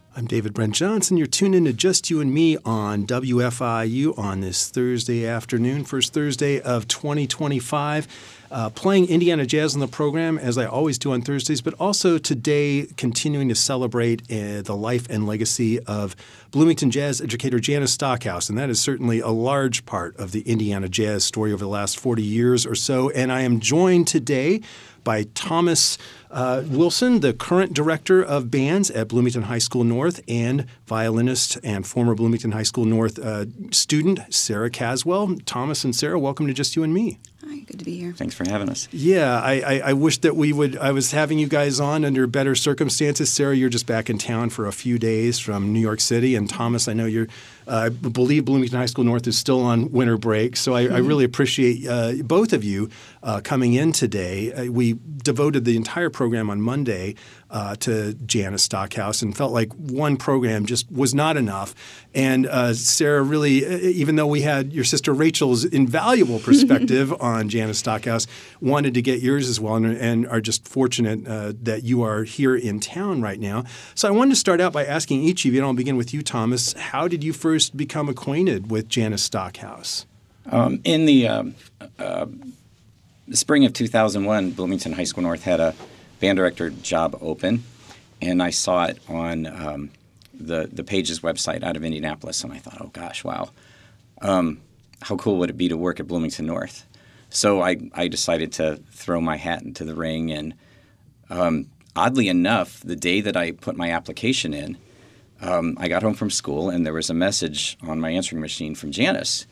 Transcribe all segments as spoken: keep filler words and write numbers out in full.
I'm David Brent Johnson. You're tuned in to Just You and Me on W F I U on this Thursday afternoon, first Thursday of twenty twenty-five. Uh, playing Indiana Jazz on the program, as I always do on Thursdays, but also today continuing to celebrate uh, the life and legacy of Bloomington Jazz educator Janice Stockhouse. And that is certainly a large part of the Indiana Jazz story over the last forty years or so. And I am joined today by Thomas uh, Wilson, the current director of bands at Bloomington High School North, and violinist and former Bloomington High School North uh, student Sarah Caswell. Thomas and Sarah, welcome to Just You and Me. Hi, good to be here. Thanks for having us. Yeah, I, I, I wish that we would – I was having you guys on under better circumstances. Sarah, you're just back in town for a few days from New York City. And Thomas, I know you're uh, – I believe Bloomington High School North is still on winter break. So I, mm-hmm. I really appreciate uh, both of you uh, coming in today. Uh, we devoted the entire program on Monday uh, to Janice Stockhouse and felt like one program just was not enough. And uh, Sarah, really, even though we had your sister Rachel's invaluable perspective on Janice Stockhouse, wanted to get yours as well, and, and are just fortunate uh, that you are here in town right now. So I wanted to start out by asking each of you, and I'll begin with you, Thomas. How did you first become acquainted with Janice Stockhouse? Um, in the um, uh, spring of two thousand one, Bloomington High School North had a band director job open, and I saw it on um, the the Pages website out of Indianapolis, and I thought, oh gosh, wow, um, how cool would it be to work at Bloomington North? So I, I decided to throw my hat into the ring, and um, oddly enough, the day that I put my application in, um, I got home from school, and there was a message on my answering machine from Janice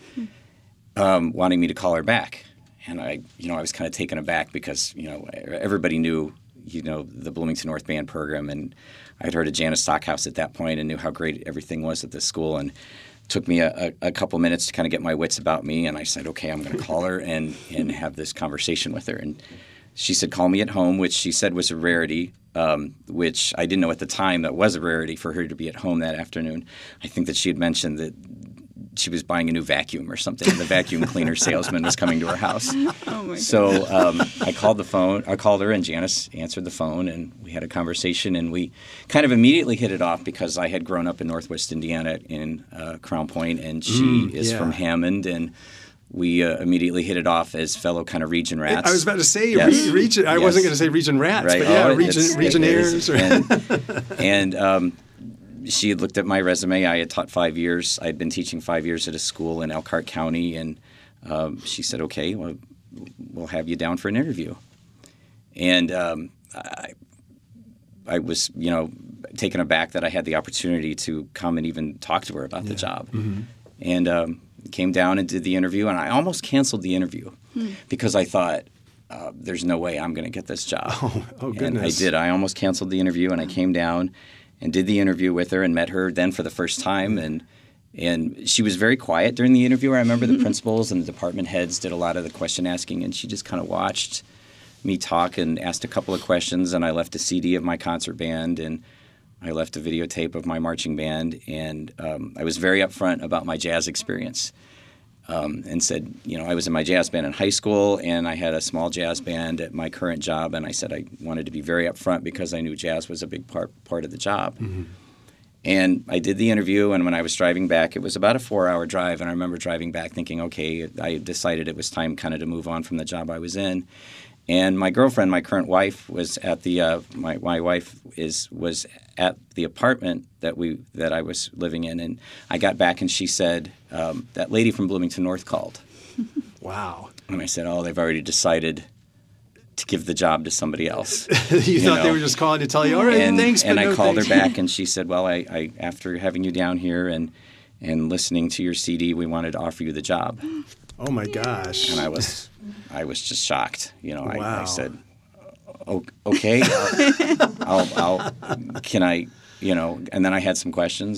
um, wanting me to call her back. And I, you know, I was kind of taken aback because, you know, everybody knew, you know, the Bloomington North Band program, and I'd heard of Janice Stockhouse at that point and knew how great everything was at this school. And took me a, a, a couple minutes to kind of get my wits about me, and I said, okay, I'm going to call her and, and have this conversation with her. And she said, call me at home, which she said was a rarity, um, which I didn't know at the time that was a rarity for her to be at home that afternoon. I think that she had mentioned that she was buying a new vacuum or something, and the vacuum cleaner salesman was coming to her house. Oh my so um, I called the phone. I called her, and Janice answered the phone, and we had a conversation, and we kind of immediately hit it off because I had grown up in Northwest Indiana in uh, Crown Point, and she Mm, is yeah. from Hammond, and we uh, immediately hit it off as fellow kind of region rats. I was about to say Yes. re- region. I Yes. wasn't going to say region rats, Right. but yeah, Oh, region it's- regionaires. it is. And, and um, she had looked at my resume. I had taught five years. I had been teaching five years at a school in Elkhart County, and um, she said, okay, well, we'll have you down for an interview. And um, I, I was, you know, taken aback that I had the opportunity to come and even talk to her about Yeah. the job. Mm-hmm. And um, came down and did the interview, and I almost canceled the interview Hmm. because I thought, uh, there's no way I'm going to get this job. Oh, oh And goodness. I did. I almost canceled the interview, and I came down and did the interview with her and met her then for the first time. And and she was very quiet during the interview. I remember the principals and the department heads did a lot of the question asking, and she just kind of watched me talk and asked a couple of questions. And I left a C D of my concert band, and I left a videotape of my marching band. And um, I was very upfront about my jazz experience. Um, and said, you know, I was in my jazz band in high school, and I had a small jazz band at my current job, and I said I wanted to be very upfront because I knew jazz was a big part part of the job. Mm-hmm. And I did the interview, and when I was driving back, it was about a four-hour drive, and I remember driving back thinking, okay, I decided it was time kind of to move on from the job I was in. And my girlfriend, my current wife, was at the uh, my my wife is was at the apartment that we that I was living in, and I got back and she said um, that lady from Bloomington North called. Wow. And I said, oh, they've already decided to give the job to somebody else. you, You thought know. they were just calling to tell you, all right, and thanks, and but I no called thanks. her back, and she said, well, I, I after having you down here and and listening to your C D, we wanted to offer you the job. Oh my gosh. And I was I was just shocked. You know, I, Wow. I said, "O- okay, I'll, I'll, I'll, can I, you know, and then I had some questions, and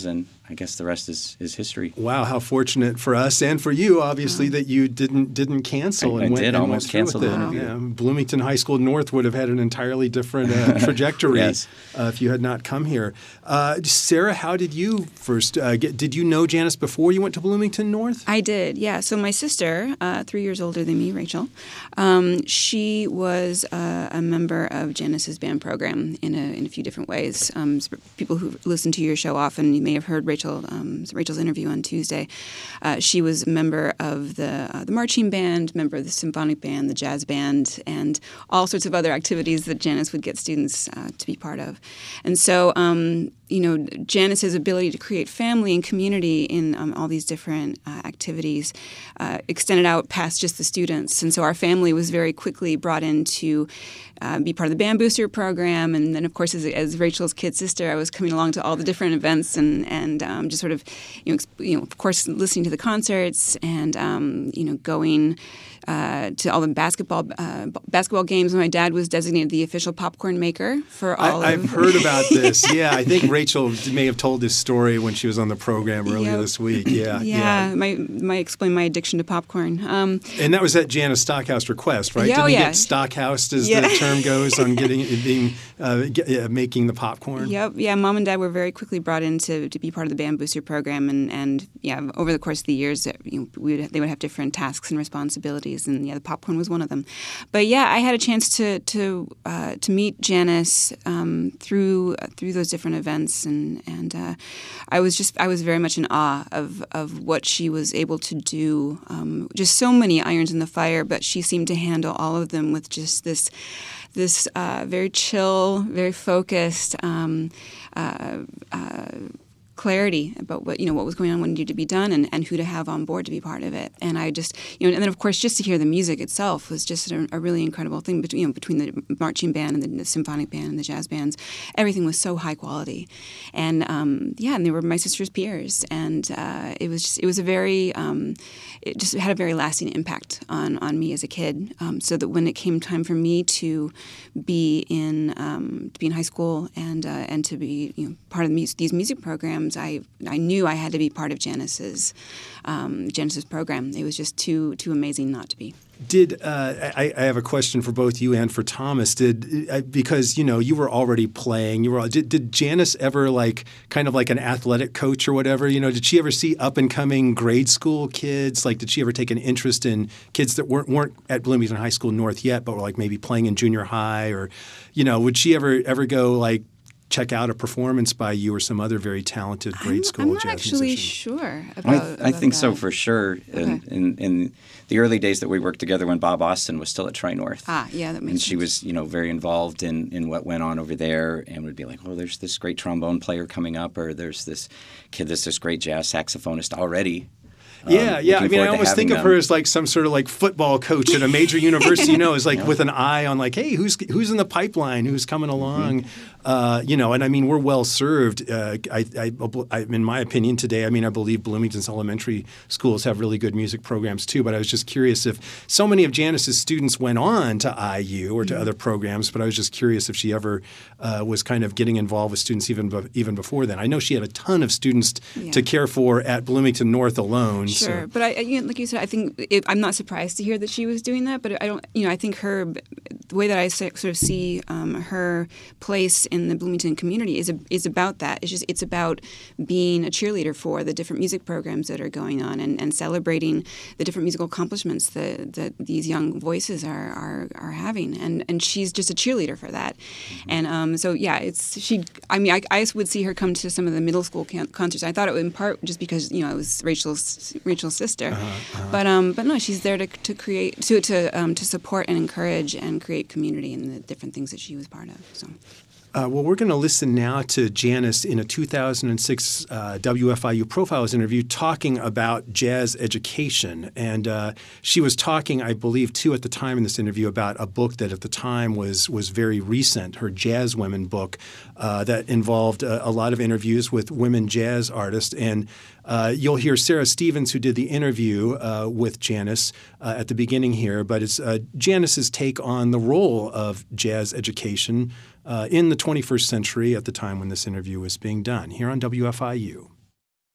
I guess the rest is, is history. Wow, how fortunate for us and for you, obviously, wow. that you didn't didn't cancel. I, and I went, did and almost went cancel the it. interview. Yeah. Bloomington High School North would have had an entirely different uh, trajectory yes. uh, if you had not come here. Uh, Sarah, how did you first uh, get? Did you know Janice before you went to Bloomington North? I did, yeah. So my sister, uh, three years older than me, Rachel, um, she was uh, a member of Janice's band program in a in a few different ways. Um, people who listen to your show often, you may have heard Rachel um, Rachel's interview on Tuesday. Uh, she was a member of the uh, the marching band, member of the symphonic band, the jazz band, and all sorts of other activities that Janice would get students uh, to be part of. And so, um, you know, Janice's ability to create family and community in um, all these different uh, activities uh, extended out past just the students. And so our family was very quickly brought in to uh, be part of the Band Booster program. And then, of course, as, as Rachel's kid sister, I was coming along to all the different events and, and um, just sort of, you know, exp- you know, of course, listening to the concerts and, um, you know, going uh, to all the basketball uh, basketball games. My dad was designated the official popcorn maker for all I, of I've heard about this. Yeah, I think Rachel may have told this story when she was on the program earlier Yep. this week. Yeah, yeah. yeah. My might explain my addiction to popcorn. Um, and that was at Janice Stockhouse request, right? Yeah, Didn't oh, you yeah. get Stockhoused, as Yeah. the term goes, on getting being uh, get, uh, making the popcorn? Yep. Yeah. Mom and Dad were very quickly brought in to, to be part of the Band Booster program, and, and yeah, over the course of the years, you know, we would, they would have different tasks and responsibilities, and yeah, the popcorn was one of them. But yeah, I had a chance to to uh, to meet Janice um, through uh, through those different events, and and uh, I was just I was very much in awe of of what she was able to do. Um, just so many irons in the fire, but she seemed to handle all of them with just this. This uh, very chill, very focused um, uh, uh, clarity about what you know what was going on, what needed to be done, and, and who to have on board to be part of it. And I just you know, and then of course just to hear the music itself was just a, a really incredible thing. Between you know between the marching band and the, the symphonic band and the jazz bands, everything was so high quality, and um, yeah, and they were my sister's peers, and uh, it was just, it was a very um, it just had a very lasting impact on on me as a kid. Um, so that when it came time for me to be in um, to be in high school and uh, and to be you know part of the mu- these music programs, I I knew I had to be part of Janice's um, Janice's program. It was just too too amazing not to be. Did uh, I, I have a question for both you and for Thomas? Did uh, because you know you were already playing. You were did, did Janice ever like kind of like an athletic coach or whatever? You know, did she ever see up and coming grade school kids? Like, did she ever take an interest in kids that weren't weren't at Bloomington High School North yet, but were like maybe playing in junior high, or you know, would she ever ever go like check out a performance by you or some other very talented grade I'm, school I'm not jazz actually musician? sure about. I, th- I about think that. so for sure. Okay. In, in, in the early days that we worked together, when Bob Austin was still at Tri North, Ah, yeah, that makes and sense. she was, you know, very involved in, in what went on over there, and would be like, "Oh, there's this great trombone player coming up, or there's this kid that's this great jazz saxophonist already." Yeah, Um, yeah. I looking mean, I forward to almost think having of her them. as like some sort of like football coach at a major university. You know, is like Yeah. with an eye on like, hey, who's who's in the pipeline? Who's coming along? Mm-hmm. Uh, you know, and I mean, we're well served. Uh, I, I, I, in my opinion, today, I mean, I believe Bloomington's elementary schools have really good music programs too. But I was just curious if so many of Janice's students went on to I U or to Mm-hmm. other programs. But I was just curious if she ever uh, was kind of getting involved with students even be, even before then. I know she had a ton of students Yeah. to care for at Bloomington North alone. Sure, So. but I, you know, like you said, I think it, I'm not surprised to hear that she was doing that. But I don't, you know, I think her, the way that I so- sort of see um, her place in the Bloomington community is a, is about that. It's just it's about being a cheerleader for the different music programs that are going on and, and celebrating the different musical accomplishments that, that these young voices are, are are having. And and she's just a cheerleader for that. Mm-hmm. And um, so yeah, it's she. I mean, I, I would see her come to some of the middle school can- concerts. I thought it was in part just because you know it was Rachel's Rachel's sister. Uh-huh, uh-huh. But um, but no, she's there to, to create to to um, to support and encourage and create community in the different things that she was part of. So. Uh, well, we're going to listen now to Janice in a two thousand six uh, W F I U Profiles interview talking about jazz education. And uh, she was talking, I believe, too, at the time in this interview about a book that at the time was was very recent, her Jazz Women book, uh, that involved a, a lot of interviews with women jazz artists. And uh, you'll hear Sarah Stevens, who did the interview uh, with Janice uh, at the beginning here. But it's uh, Janice's take on the role of jazz education Uh, in the twenty-first century at the time when this interview was being done here on W F I U.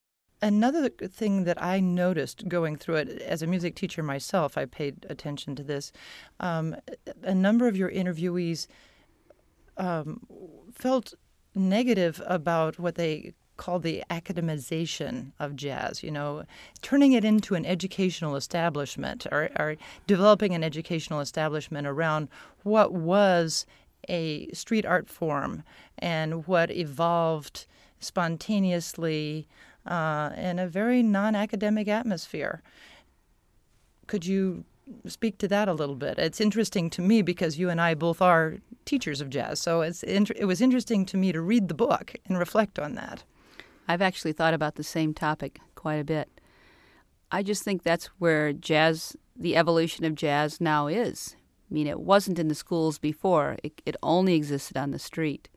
Another thing that I noticed going through it, as a music teacher myself, I paid attention to this. Um, a number of your interviewees um, felt negative about what they call the academization of jazz, you know, turning it into an educational establishment or, or developing an educational establishment around what was a street art form and what evolved spontaneously uh, in a very non-academic atmosphere. Could you speak to that a little bit? It's interesting to me because you and I both are teachers of jazz, so it's it was interesting to me to read the book and reflect on that. I've actually thought about the same topic quite a bit. I just think that's where jazz, the evolution of jazz now is. I mean, it wasn't in the schools before. It, it only existed on the street.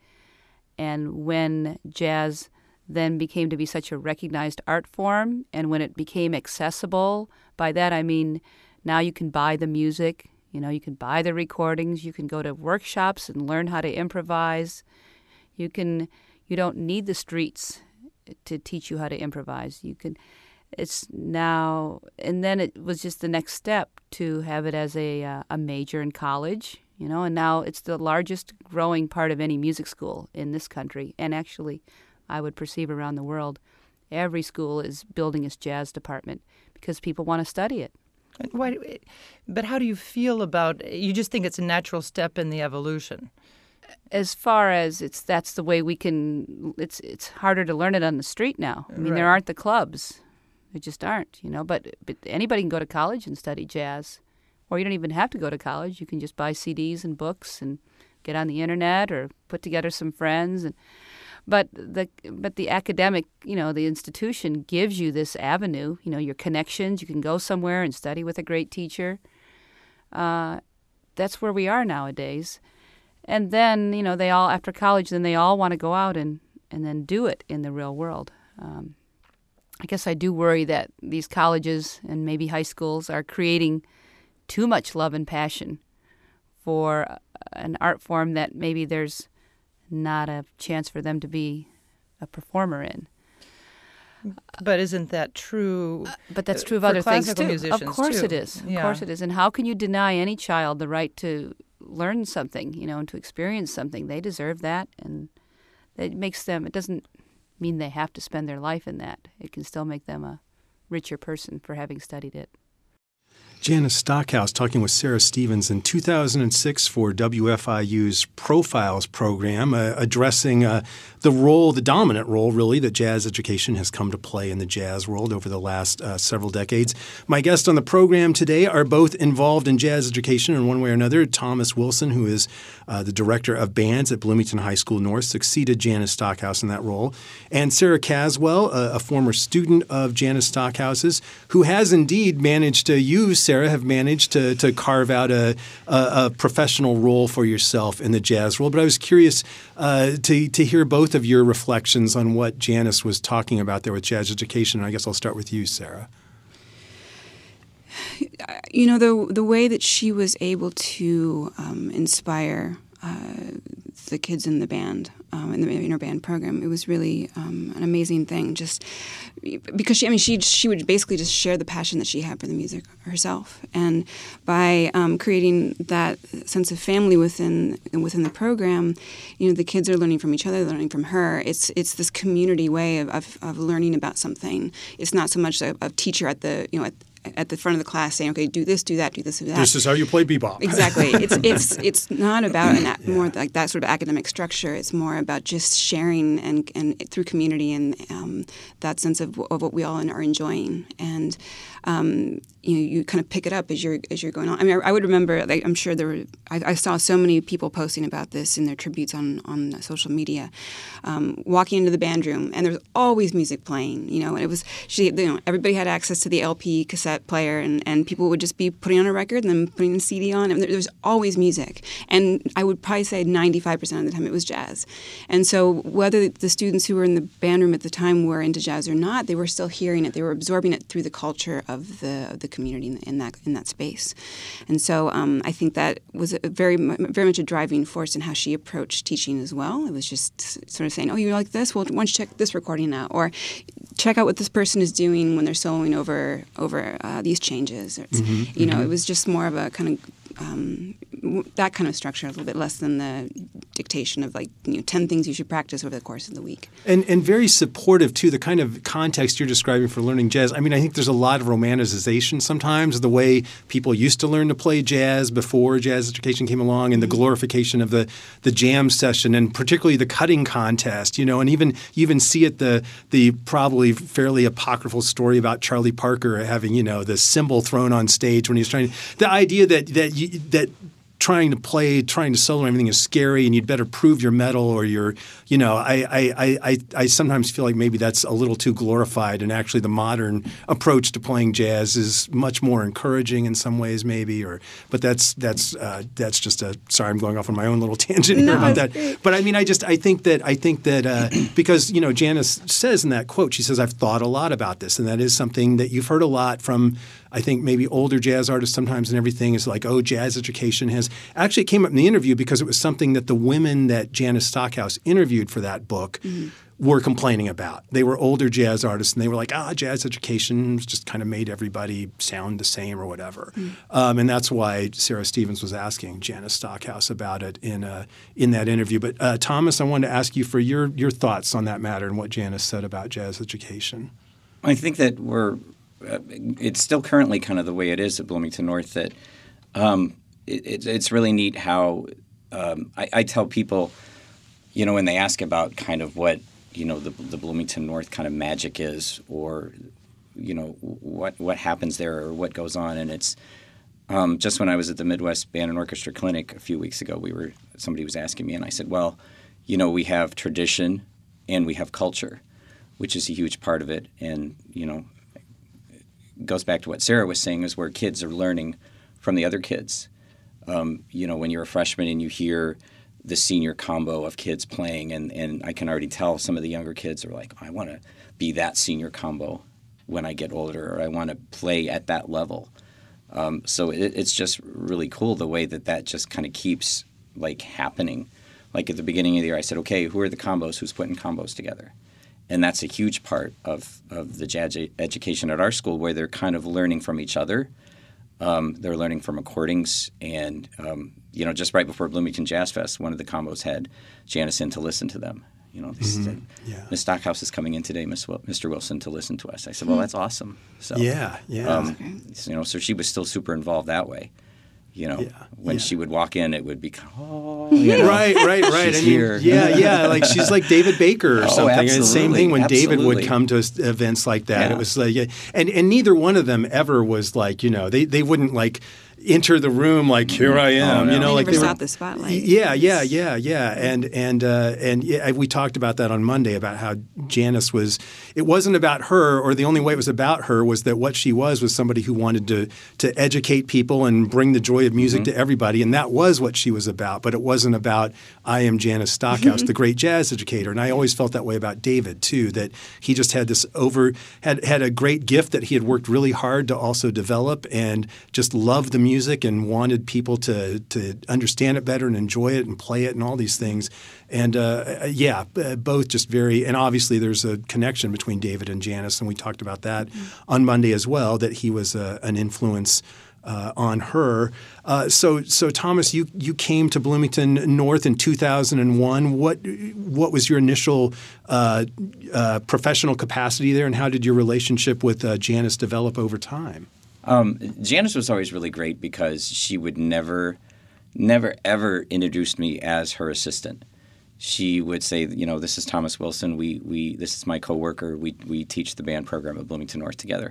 And when jazz then became to be such a recognized art form, and when it became accessible, by that I mean now you can buy the music, you know, you can buy the recordings, you can go to workshops and learn how to improvise. You can, you don't need the streets to teach you how to improvise. You can, it's now, and then it was just the next step to have it as a uh, a major in college, you know, and now it's the largest growing part of any music school in this country, and actually, I would perceive around the world. Every school is building its jazz department because people want to study it. Why, but how do you feel about, you just think it's a natural step in the evolution? As far as it's that's the way we can, it's it's harder to learn it on the street now. I mean, Right. there aren't the clubs. There just aren't, you know. But but anybody can go to college and study jazz. Or you don't even have to go to college. You can just buy C Ds and books and get on the internet or put together some friends. And But the but the academic, you know, the institution gives you this avenue, you know, your connections. You can go somewhere and study with a great teacher. Uh, that's where we are nowadays. And then, you know, they all, after college, then they all want to go out and, and then do it in the real world. Um, I guess I do worry that these colleges and maybe high schools are creating too much love and passion for an art form that maybe there's not a chance for them to be a performer in. But isn't that true? Uh, but that's true of for other things classical too. musicians, Of course too. it is. Of Yeah. course it is. And how can you deny any child the right to learn something, you know, and to experience something? They deserve that, and it makes them. It doesn't mean they have to spend their life in that. It can still make them a richer person for having studied it. Janice Stockhouse talking with Sarah Stevens in two thousand six for W F I U's Profiles program, uh, addressing uh, the role, the dominant role, really, that jazz education has come to play in the jazz world over the last uh, several decades. My guests on the program today are both involved in jazz education in one way or another. Thomas Wilson, who is uh, the director of bands at Bloomington High School North, succeeded Janice Stockhouse in that role. And Sarah Caswell, a, a former student of Janice Stockhouse's, who has indeed managed to use Sarah, have managed to to carve out a, a, a professional role for yourself in the jazz world. But I was curious uh, to to hear both of your reflections on what Janice was talking about there with jazz education. And I guess I'll start with you, Sarah. You know, the the way that she was able to um, inspire uh, the kids in the band, um, in the in her band program, it was really um, an amazing thing. Just because she, I mean, she she would basically just share the passion that she had for the music herself, and by um, creating that sense of family within within the program, you know, the kids are learning from each other, they're learning from her. It's it's this community way of of, of learning about something. It's not so much a, a teacher at the you know at at the front of the class saying, okay, do this, do that, do this, do that. This is how you play bebop. Exactly. It's it's it's not about an, yeah. more like that sort of academic structure. It's more about just sharing and and through community and um, that sense of, of what we all are enjoying. And um, you know, you kind of pick it up as you're as you're going on. I mean, I, I would remember. Like, I'm sure there were. I, I saw so many people posting about this in their tributes on on social media. Um, walking into the band room, and there was always music playing. You know, and it was she. You know, everybody had access to the L P cassette player, and, and people would just be putting on a record and then putting a C D on, and there, there was always music. And I would probably say ninety-five percent of the time it was jazz. And so whether the students who were in the band room at the time were into jazz or not, they were still hearing it. They were absorbing it through the culture of the of the community in, in that in that space. And so um, I think that was a very very much a driving force in how she approached teaching as well. It was just sort of saying, oh, you like this? Well, why don't you check this recording out? Or check out what this person is doing when they're soloing over over uh, these changes. It's, Mm-hmm, you know, mm-hmm. it was just more of a kind of um, w- that kind of structure, a little bit less than the dictation of like you know ten things you should practice over the course of the week. And and very supportive too. The kind of context you're describing for learning jazz. I mean, I think there's a lot of romanticization sometimes of the way people used to learn to play jazz before jazz education came along, and the glorification of the the jam session, and particularly the cutting contest. You know, and even you even see it the the probably fairly apocryphal story about Charlie Parker having you know the cymbal thrown on stage when he's trying. The idea that that you, that trying to play, trying to solo, everything is scary, and you'd better prove your mettle or your, you know, I, I, I, I sometimes feel like maybe that's a little too glorified, and actually the modern approach to playing jazz is much more encouraging in some ways, maybe. Or, but that's that's uh, that's just a. Sorry, I'm going off on my own little tangent here No, about it's that. great. But I mean, I just I think that I think that uh, because you know Janice says in that quote, she says, "I've thought a lot about this," and that is something that you've heard a lot from. I think maybe older jazz artists sometimes, and everything is like, oh, jazz education has actually it came up in the interview because it was something that the women that Janice Stockhouse interviewed for that book mm-hmm. were complaining about. They were older jazz artists, and they were like, ah, jazz education just kind of made everybody sound the same or whatever. Mm-hmm. Um, and that's why Sarah Stevens was asking Janice Stockhouse about it in uh, in that interview. But uh, Thomas, I wanted to ask you for your your thoughts on that matter and what Janice said about jazz education. I think that we're uh, it's still currently kind of the way it is at Bloomington North that um, it, it, it's really neat how um, I, I tell people, you know, when they ask about kind of what, you know, the, the Bloomington North kind of magic is, or, you know, what what happens there or what goes on. And it's um, just when I was at the Midwest Band and Orchestra Clinic a few weeks ago, we were somebody was asking me, and I said, well, you know, we have tradition and we have culture, which is a huge part of it. And, you know, it goes back to what Sarah was saying, is where kids are learning from the other kids. Um, you know, when you're a freshman and you hear the senior combo of kids playing, and, and I can already tell some of the younger kids are like, I want to be that senior combo when I get older, or I want to play at that level. Um, so it, it's just really cool the way that that just kind of keeps like happening. Like at the beginning of the year, I said, okay, who are the combos? Who's putting combos together? And that's a huge part of, of the jazz education at our school, where they're kind of learning from each other. Um, they're learning from recordings. And, um, you know, just right before Bloomington Jazz Fest, one of the combos had Janice in to listen to them. You know, they Mm-hmm. said, Yeah. Miss Stockhouse is coming in today, Miss Wil- Mister Wilson, to listen to us. I said, well, that's awesome. So, Yeah, yeah. um, you know, so she was still super involved that way. You know, Yeah, when yeah. she would walk in, it would be, oh, you know, Right, right, right. she's I mean, here. yeah, yeah. Like she's like David Baker or Oh, something. And same absolutely, thing when David would absolutely. come to s- events like that. Yeah. It was like, yeah. and and neither one of them ever was like, you know, they they wouldn't like enter the room like, here I am. Oh, no. You know, They like never they sought were, the spotlight. Yeah, yeah, yeah, yeah. And and uh, and yeah, we talked about that on Monday about how Janice was. It wasn't about her, or the only way it was about her was that what she was was somebody who wanted to to educate people and bring the joy of music Mm-hmm. to everybody, and that was what she was about. But it wasn't about I am Janice Stockhouse, the great jazz educator. And I always felt that way about David too. That he just had this over had had a great gift that he had worked really hard to also develop, and just loved the music and wanted people to to understand it better and enjoy it and play it and all these things. And uh, yeah, uh, both just very – and obviously there's a connection between David and Janice, and we talked about that mm-hmm. on Monday as well, that he was uh, an influence uh, on her. Uh, so, so Thomas, you you came to Bloomington North in two thousand one. What what was your initial uh, uh, professional capacity there, and how did your relationship with uh, Janice develop over time? Um, Janice was always really great because she would never, never, ever introduce me as her assistant. She would say, you know, this is Thomas Wilson. We we this is my coworker. We we teach the band program at Bloomington North together.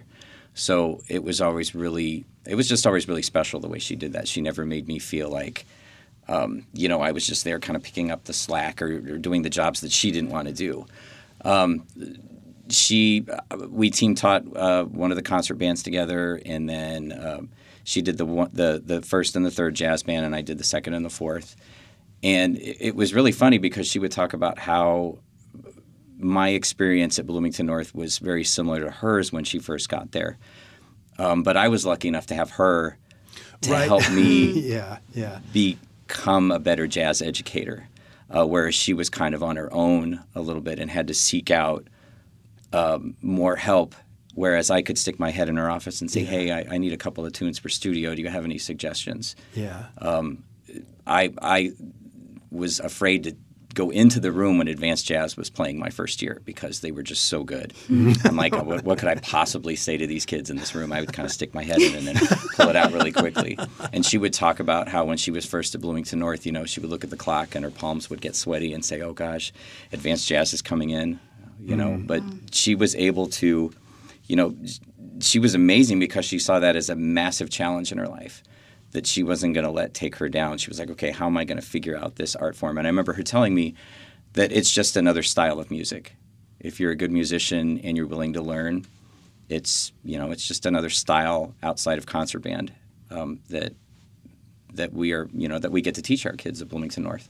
So it was always really, it was just always really special the way she did that. She never made me feel like, um, you know, I was just there kind of picking up the slack or, or doing the jobs that she didn't want to do. Um, She, we team taught uh, one of the concert bands together, and then um, she did the one, the the first and the third jazz band, and I did the second and the fourth. And it, it was really funny because she would talk about how my experience at Bloomington North was very similar to hers when she first got there. Um, but I was lucky enough to have her to Right. help me yeah, yeah. become a better jazz educator, uh, whereas she was kind of on her own a little bit and had to seek out um, more help. Whereas I could stick my head in her office and say, yeah. hey, I, I need a couple of tunes for studio. Do you have any suggestions? Yeah. Um, I I was afraid to go into the room when Advanced Jazz was playing my first year because they were just so good. I'm like, what, what could I possibly say to these kids in this room? I would kind of stick my head in and then pull it out really quickly. And she would talk about how when she was first at Bloomington North, you know, she would look at the clock and her palms would get sweaty and say, oh gosh, Advanced Jazz is coming in, you know. Mm. But she was able to, you know, she was amazing because she saw that as a massive challenge in her life that she wasn't going to let take her down. She was like, okay, how am I going to figure out this art form? And I remember her telling me that it's just another style of music. If you're a good musician and you're willing to learn, it's, you know, it's just another style outside of concert band um, that that we are, you know, that we get to teach our kids at Bloomington North.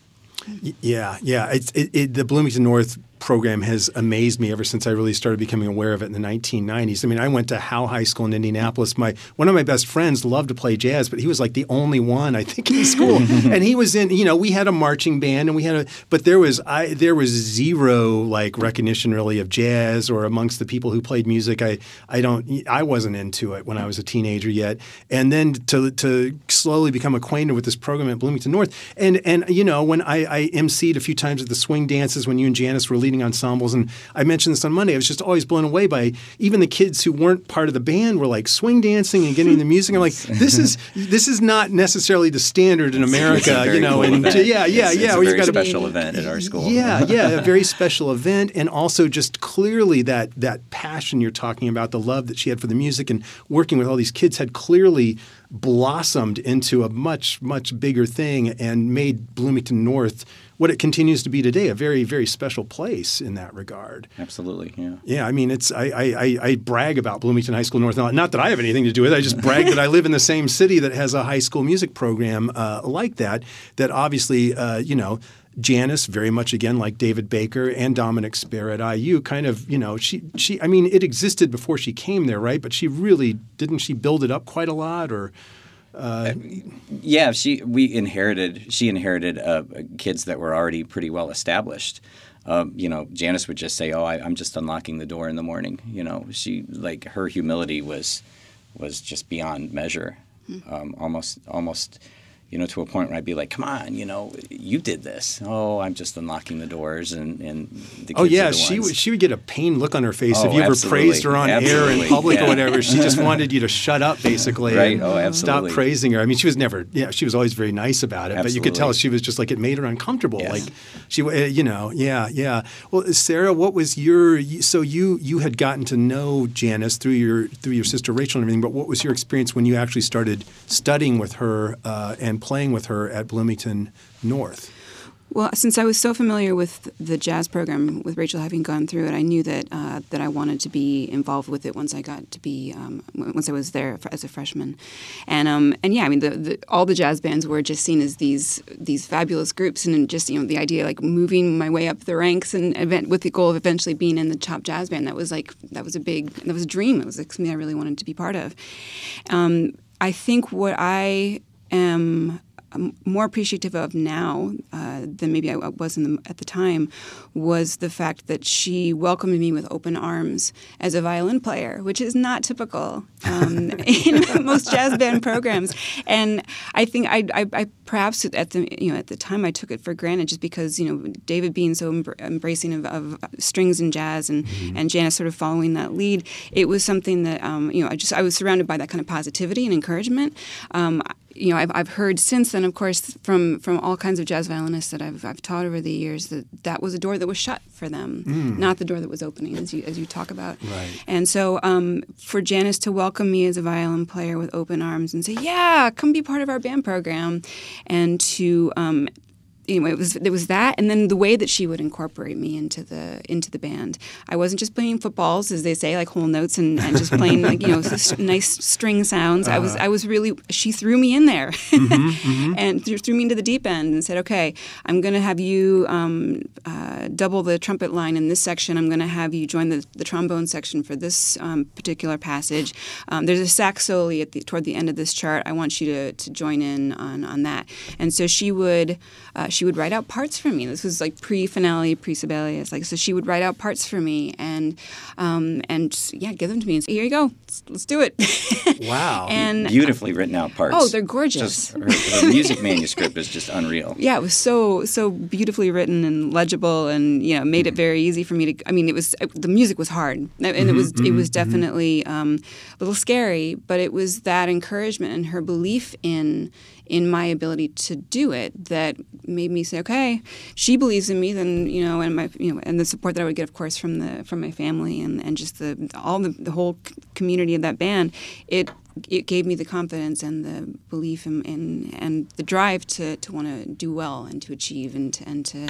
Yeah, yeah. It's, it, it, the Bloomington North program has amazed me ever since I really started becoming aware of it in the nineteen nineties. I mean, I went to Howe High School in Indianapolis. My one of my best friends loved to play jazz, but he was like the only one, I think, in school. And he was in, you know, we had a marching band, and we had a, but there was I there was zero like recognition really of jazz or amongst the people who played music. I I don't I wasn't into it when I was a teenager yet. And then to to slowly become acquainted with this program at Bloomington North, and and you know, when I, I emceed a few times at the swing dances when you and Janice were leading ensembles, and I mentioned this on Monday. I was just always blown away by even the kids who weren't part of the band were like swing dancing and getting the music. I'm like, this is this is not necessarily the standard in America, you know. Cool and event. yeah, yeah, it's, yeah. It's a where very you got special be, event at our school. Yeah, yeah, a very special event, and also just clearly that that passion you're talking about, the love that she had for the music and working with all these kids had clearly blossomed into a much much bigger thing and made Bloomington North what it continues to be today, a very, very special place in that regard. Absolutely, yeah. Yeah, I mean, it's I, I, I brag about Bloomington High School North. Not that I have anything to do with it. I just brag that I live in the same city that has a high school music program uh, like that, that obviously, uh, you know, Janice, very much again like David Baker and Dominic Spare at I U, kind of, you know, she, she, I mean, it existed before she came there, right? But she really, didn't she build it up quite a lot or – Uh, yeah, she we inherited. She inherited uh, kids that were already pretty well established. Um, you know, Janice would just say, "Oh, I, I'm just unlocking the door in the morning." You know, she like her humility was was just beyond measure, um, almost almost. You know, to a point where I'd be like, "Come on, you know, you did this." Oh, I'm just unlocking the doors, and, and the kids oh yeah, are the she ones. would she would get a pained look on her face oh, if you ever absolutely. praised her on absolutely. air in public yeah. or whatever. She just wanted you to shut up, basically. Right. And oh, absolutely. Stop praising her. I mean, she was never. Yeah, she was always very nice about it, absolutely. but you could tell she was just like it made her uncomfortable. Yes. Like she, you know, yeah, yeah. Well, Sarah, what was your? So you you had gotten to know Janice through your through your sister Rachel and everything, but what was your experience when you actually started studying with her uh, and playing with her at Bloomington North? Well, since I was so familiar with the jazz program, with Rachel having gone through it, I knew that uh, that I wanted to be involved with it once I got to be um, once I was there as a freshman, and um, and yeah, I mean, the, the, all the jazz bands were just seen as these these fabulous groups, and just you know the idea like moving my way up the ranks and event with the goal of eventually being in the Chop Jazz Band. That was like that was a big that was a dream. It was like something I really wanted to be part of. Um, I think what I am I'm more appreciative of now uh, than maybe I was in the, at the time was the fact that she welcomed me with open arms as a violin player, which is not typical um, in most jazz band programs. And I think I, I, I perhaps at the you know at the time I took it for granted just because you know David being so embr- embracing of, of strings and jazz and, mm-hmm. and Janice sort of following that lead. It was something that um, you know I just I was surrounded by that kind of positivity and encouragement. Um, You know, I've, I've heard since then, of course, from, from all kinds of jazz violinists that I've I've taught over the years that that was a door that was shut for them, mm. not the door that was opening, as you as you talk about. Right. And so, um, for Janice to welcome me as a violin player with open arms and say, "Yeah, come be part of our band program," and to um, Anyway, it was there was that, and then the way that she would incorporate me into the into the band. I wasn't just playing footballs, as they say, like whole notes, and, and just playing like you know s- nice string sounds. Uh-huh. I was I was really she threw me in there, mm-hmm, mm-hmm. and threw, threw me into the deep end and said, "Okay, I'm going to have you um, uh, uh, double the trumpet line in this section. I'm going to have you join the, the trombone section for this um, particular passage. Um, there's a sax solo at the, toward the end of this chart. I want you to, to join in on, on that. And so she would uh, she would write out parts for me. This was like pre-finale, pre-Sibelius. Like, so she would write out parts for me and um, and yeah, give them to me and say, here you go, let's, let's do it. Wow. And beautifully written out parts. oh, they're gorgeous. Just, her, her music manuscript is just unreal. Yeah, it was so so beautifully written and legible, and you know, made it very easy for me to. I mean, it was the music was hard, and Mm-hmm, it was mm-hmm, it was mm-hmm. definitely um, a little scary, but it was that encouragement and her belief in in my ability to do it that made me say, okay, she believes in me, then you know, and my you know, and the support that I would get, of course, from the from my family and, and just the all the, the whole community of that band. It it gave me the confidence and the belief in, in and the drive to, to want to do well and to achieve and to, and to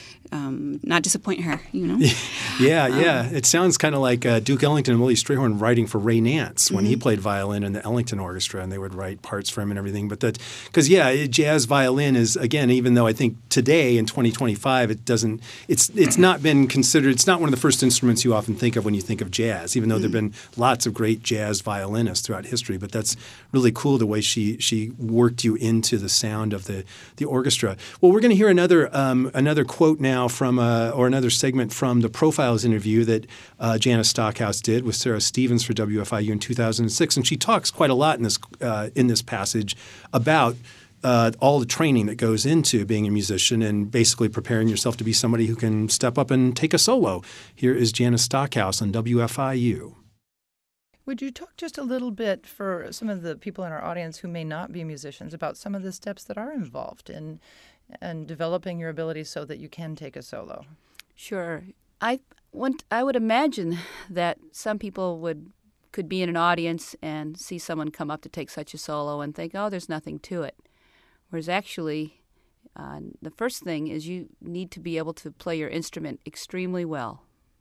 um, not disappoint her, you know? Yeah, yeah. Um, it sounds kind of like uh, Duke Ellington and Willie Strayhorn writing for Ray Nance when mm-hmm. he played violin in the Ellington Orchestra, and they would write parts for him and everything. But that, because yeah, jazz violin is, again, even though I think today in twenty twenty-five it doesn't, it's it's not been considered, it's not one of the first instruments you often think of when you think of jazz, even though mm-hmm. there have been lots of great jazz violinists throughout history. But that's really cool the way she she worked you into the sound of the the orchestra. Well, we're going to hear another um, another quote now from uh, or another segment from the Profiles interview that uh, Janice Stockhouse did with Sarah Stevens for W F I U in two thousand six, and she talks quite a lot in this uh, in this passage about uh, all the training that goes into being a musician and basically preparing yourself to be somebody who can step up and take a solo. Here is Janice Stockhouse on W F I U. Would you talk just a little bit for some of the people in our audience who may not be musicians about some of the steps that are involved in and developing your abilities so that you can take a solo? Sure. I want, I would imagine that some people would could be in an audience and see someone come up to take such a solo and think, oh, there's nothing to it. Whereas actually, uh, the first thing is you need to be able to play your instrument extremely well.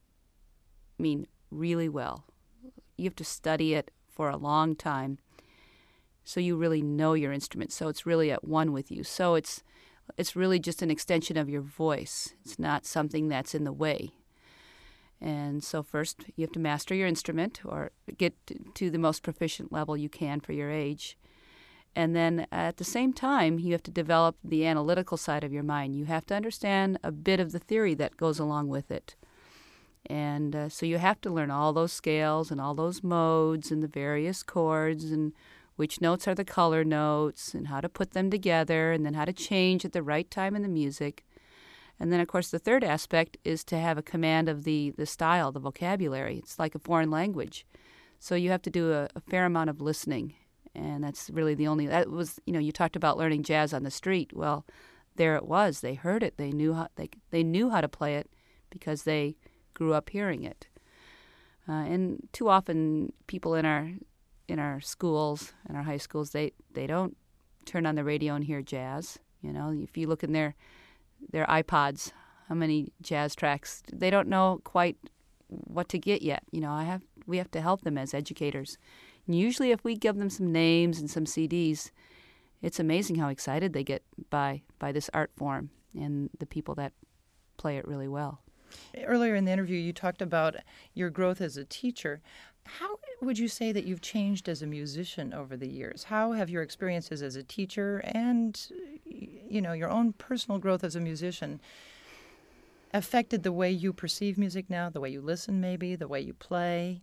I mean, really well. You have to study it for a long time so you really know your instrument, so it's really at one with you. So it's It's really just an extension of your voice. It's not something that's in the way. And so first, you have to master your instrument or get to the most proficient level you can for your age. And then at the same time, you have to develop the analytical side of your mind. You have to understand a bit of the theory that goes along with it. And uh, so you have to learn all those scales and all those modes and the various chords and which notes are the color notes, and how to put them together, and then how to change at the right time in the music. And then, of course, the third aspect is to have a command of the, the style, the vocabulary. It's like a foreign language. So you have to do a, a fair amount of listening, and that's really the only, that was, you know, you talked about learning jazz on the street. Well, there it was. They heard it. They knew how, they, they knew how to play it because they grew up hearing it. Uh, and too often people in our in our schools, in our high schools, they, they don't turn on the radio and hear jazz. You know, if you look in their their iPods, how many jazz tracks, they don't know quite what to get yet. You know, I have we have to help them as educators. And usually if we give them some names and some C Ds, it's amazing how excited they get by by this art form and the people that play it really well. Earlier in the interview, you talked about your growth as a teacher. How would you say that you've changed as a musician over the years? How have your experiences as a teacher and, you know, your own personal growth as a musician affected the way you perceive music now, the way you listen maybe, the way you play?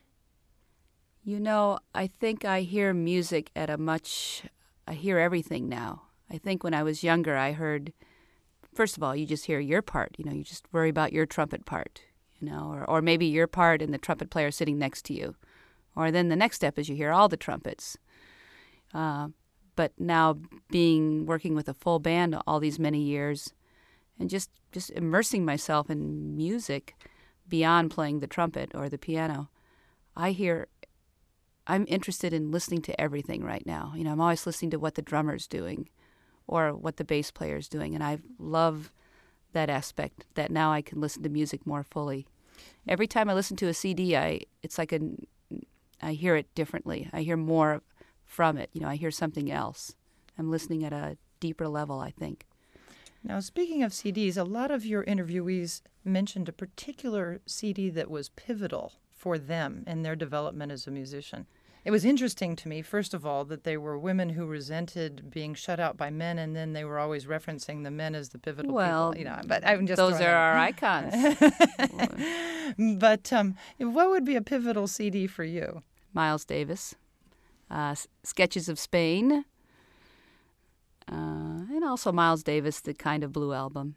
You know, I think I hear music at a much, I hear everything now. I think when I was younger, I heard, first of all, you just hear your part. You know, you just worry about your trumpet part. You know, or, or maybe your part and the trumpet player sitting next to you. Or then the next step is you hear all the trumpets. Uh, but now being, working with a full band all these many years and just, just immersing myself in music beyond playing the trumpet or the piano, I hear, I'm interested in listening to everything right now. You know, I'm always listening to what the drummer's doing or what the bass player's doing. And I love that aspect, that now I can listen to music more fully. Every time I listen to a C D, I it's like a, I hear it differently. I hear more from it. You know, I hear something else. I'm listening at a deeper level, I think. Now, speaking of C Ds, a lot of your interviewees mentioned a particular C D that was pivotal for them in their development as a musician. It was interesting to me, first of all, that they were women who resented being shut out by men, and then they were always referencing the men as the pivotal Well, people. You know, but I'm just those are throwing our icons. that- But um, what would be a pivotal C D for you? Miles Davis, uh, S- Sketches of Spain, uh, and also Miles Davis, the Kind of Blue album.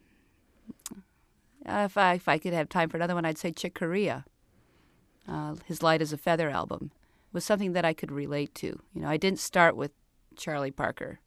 Uh, if I if I could have time for another one, I'd say Chick Corea, uh, his Light as a Feather album. Was something that I could relate to. You know, I didn't start with Charlie Parker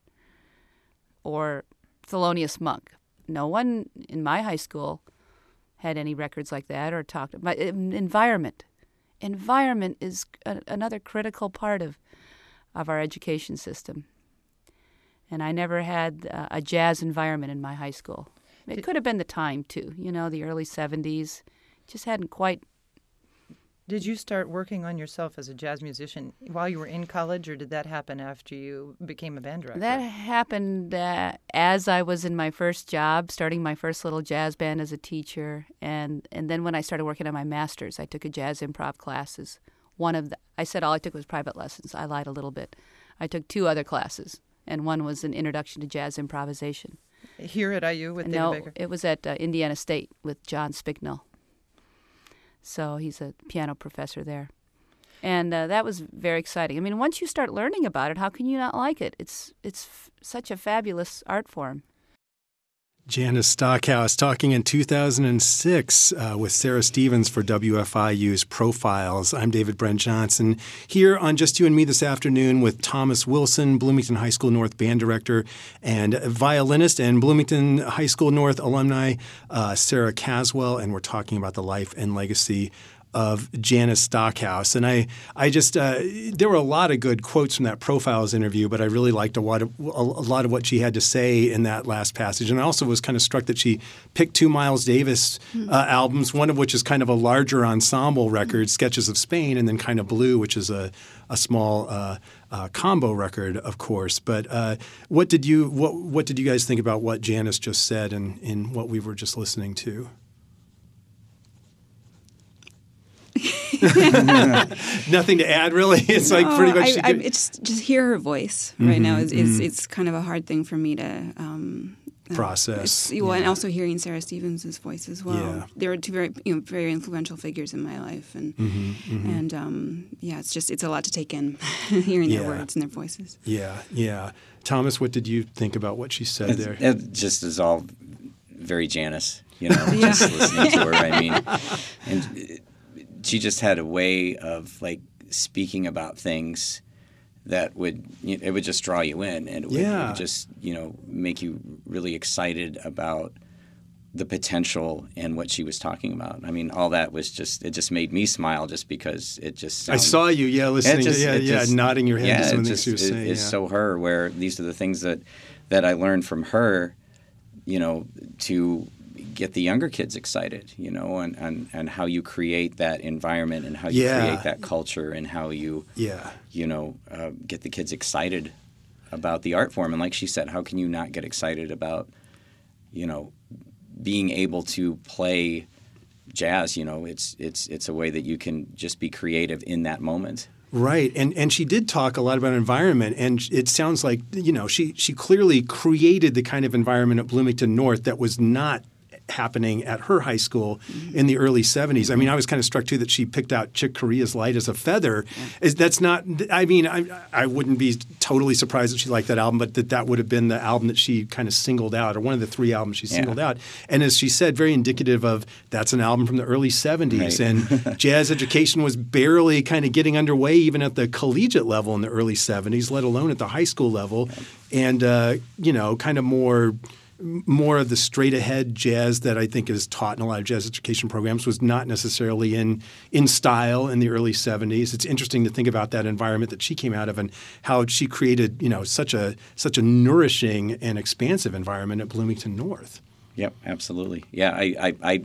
or Thelonious Monk. No one in my high school had any records like that or talked about environment. Environment is a, another critical part of of our education system. And I never had uh, a jazz environment in my high school. It could have been the time too. You know, the early seventies just hadn't quite. Did you start working on yourself as a jazz musician while you were in college, or did that happen after you became a band director? That happened uh, as I was in my first job, starting my first little jazz band as a teacher, and and then when I started working on my master's, I took a jazz improv classes. One of the, I said all I took was private lessons. I lied a little bit. I took two other classes, and one was an introduction to jazz improvisation. Here at I U with David no, Baker? it was at uh, Indiana State with John Spicknell. So he's a piano professor there. And uh, that was very exciting. I mean, once you start learning about it, how can you not like it? It's it's f- such a fabulous art form. Janice Stockhouse talking in two thousand six uh, with Sarah Stevens for W F I U's Profiles. I'm David Brent Johnson here on Just You and Me this afternoon with Thomas Wilson, Bloomington High School North band director and violinist, and Bloomington High School North alumni uh, Sarah Caswell, and we're talking about the life and legacy of Janice Stockhouse. And I, I just, uh, there were a lot of good quotes from that Profiles interview, but I really liked a lot of, a lot of what she had to say in that last passage. And I also was kind of struck that she picked two Miles Davis uh, albums, one of which is kind of a larger ensemble record, Sketches of Spain, and then Kind of Blue, which is a, a small uh, uh, combo record, of course. But uh, what did you, what, what did you guys think about what Janice just said and in what we were just listening to? Nothing to add, really. It's like No, pretty much. I, I, it's just hear her voice Mm-hmm, right now is, is mm-hmm. it's kind of a hard thing for me to um, uh, process. it's- Well, and Yeah. also hearing Sarah Stevens' voice as well. Yeah. They were two very you know very influential figures in my life, and Mhm, mhm. and um, yeah, it's just it's a lot to take in hearing Yeah. their words and their voices. Yeah, yeah. Thomas, what did you think about what she said there? It, it just is all very Janice, you know, Yeah. just listening to her. I mean, and it- she just had a way of like speaking about things that would you know, it would just draw you in, and it would, it Yeah. would just you know make you really excited about the potential and what she was talking about. I mean, all that was just it just made me smile just because it just I sounded, saw you, yeah, listening, it just- to, yeah, it yeah, just- nodding your head yeah, to some it of the things just, she was it- saying. It's yeah. so her, where these are the things that that I learned from her, you know, to get the younger kids excited, you know, and, and, and how you create that environment and how you Yeah. create that culture and how you, Yeah. you know, uh, get the kids excited about the art form. And like she said, how can you not get excited about, you know, being able to play jazz? You know, it's it's it's a way that you can just be creative in that moment. Right, and and she did talk a lot about environment, and it sounds like you know she she clearly created the kind of environment at Bloomington North that was not happening at her high school in the early seventies. I mean, I was kind of struck too that she picked out Chick Corea's Light as a Feather. Is that's not? I mean, I I wouldn't be totally surprised if she liked that album, but that that would have been the album that she kind of singled out, or one of the three albums she singled Yeah. out. And as she said, very indicative of that's an album from the early seventies, Right. and jazz education was barely kind of getting underway even at the collegiate level in the early seventies, let alone at the high school level, and uh, you know, kind of more. More of the straight-ahead jazz that I think is taught in a lot of jazz education programs was not necessarily in in style in the early seventies. It's interesting to think about that environment that she came out of and how she created, you know, such a such a nourishing and expansive environment at Bloomington North. Yep, absolutely. Yeah, I, I, I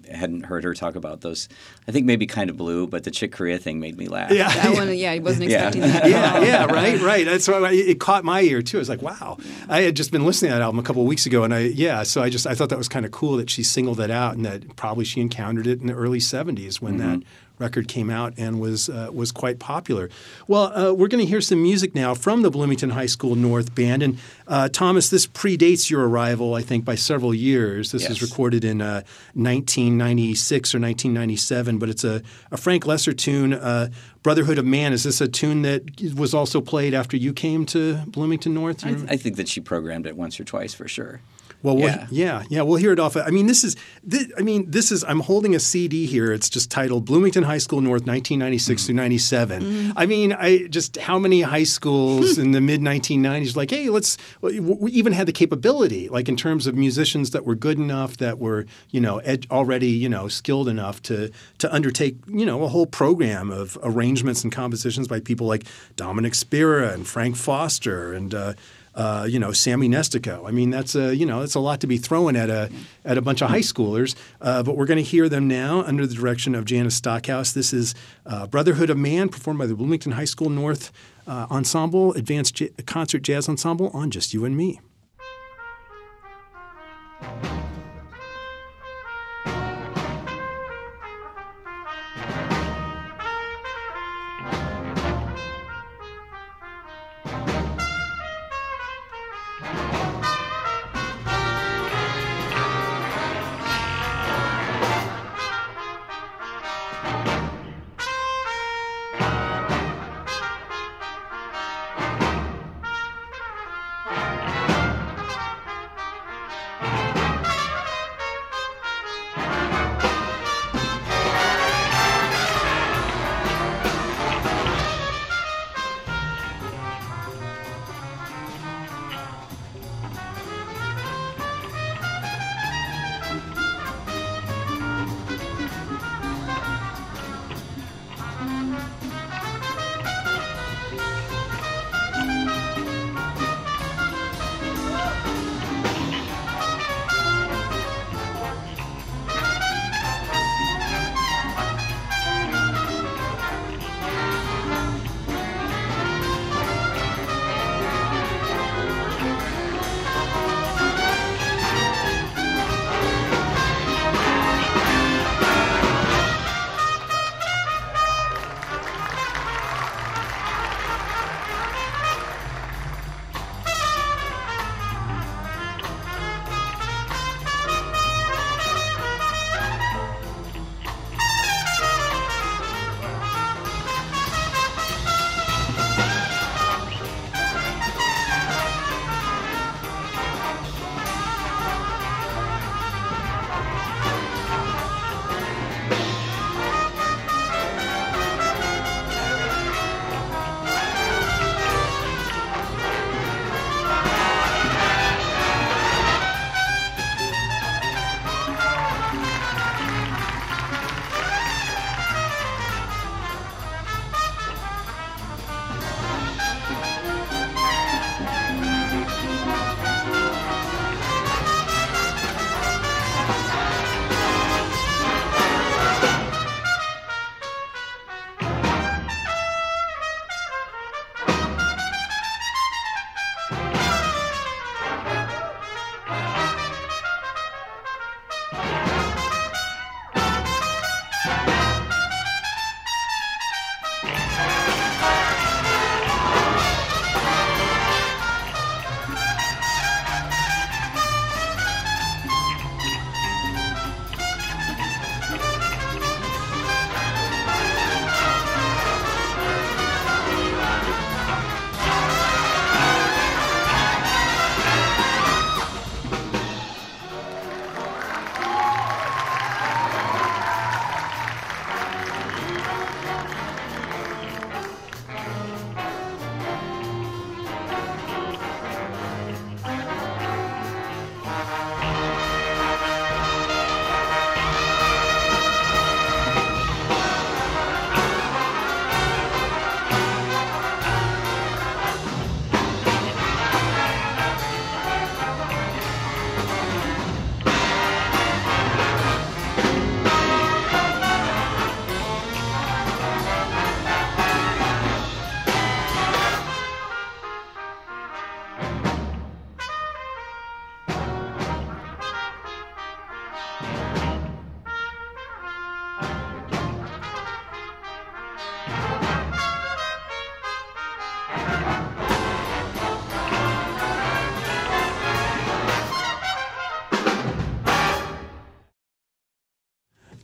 hadn't heard her talk about those. I think maybe Kind of Blue, but the Chick Corea thing made me laugh. Yeah, That one, yeah, I wasn't Yeah. expecting that. yeah, yeah, right, right. That's why I- it caught my ear too. I was like, wow. I had just been listening to that album a couple of weeks ago, and I yeah, so I just I thought that was kind of cool that she singled that out, and that probably she encountered it in the early seventies when Mm-hmm. that record came out and was uh, was quite popular. Well, uh, we're going to hear some music now from the Bloomington High School North Band, and uh, Thomas, this predates your arrival, I think, by several years. This was Yes. recorded in uh, nineteen ninety-six or nineteen ninety-seven, but it's a, a Frank Lesser tune, uh, "Brotherhood of Man." Is this a tune that was also played after you came to Bloomington North? Do you I, remember? I think that she programmed it once or twice for sure. Well, we'll Yeah. yeah, yeah, we'll hear it off. I mean, this is, this, I mean, this is. I'm holding a C D here. It's just titled "Bloomington High School North, nineteen ninety-six through ninety-seven." I mean, I just how many high schools in the mid nineteen nineties like, hey, let's. We even had the capability, like in terms of musicians that were good enough, that were you know ed, already you know skilled enough to to undertake you know a whole program of arrangements and compositions by people like Dominic Spira and Frank Foster and. Uh, Uh, you know, Sammy Nestico. I mean, that's a you know, that's a lot to be throwing at a at a bunch of high schoolers. Uh, but we're going to hear them now under the direction of Janice Stockhouse. This is uh, "Brotherhood of Man," performed by the Bloomington High School North uh, Ensemble, Advanced J- Concert Jazz Ensemble, on Just You and Me.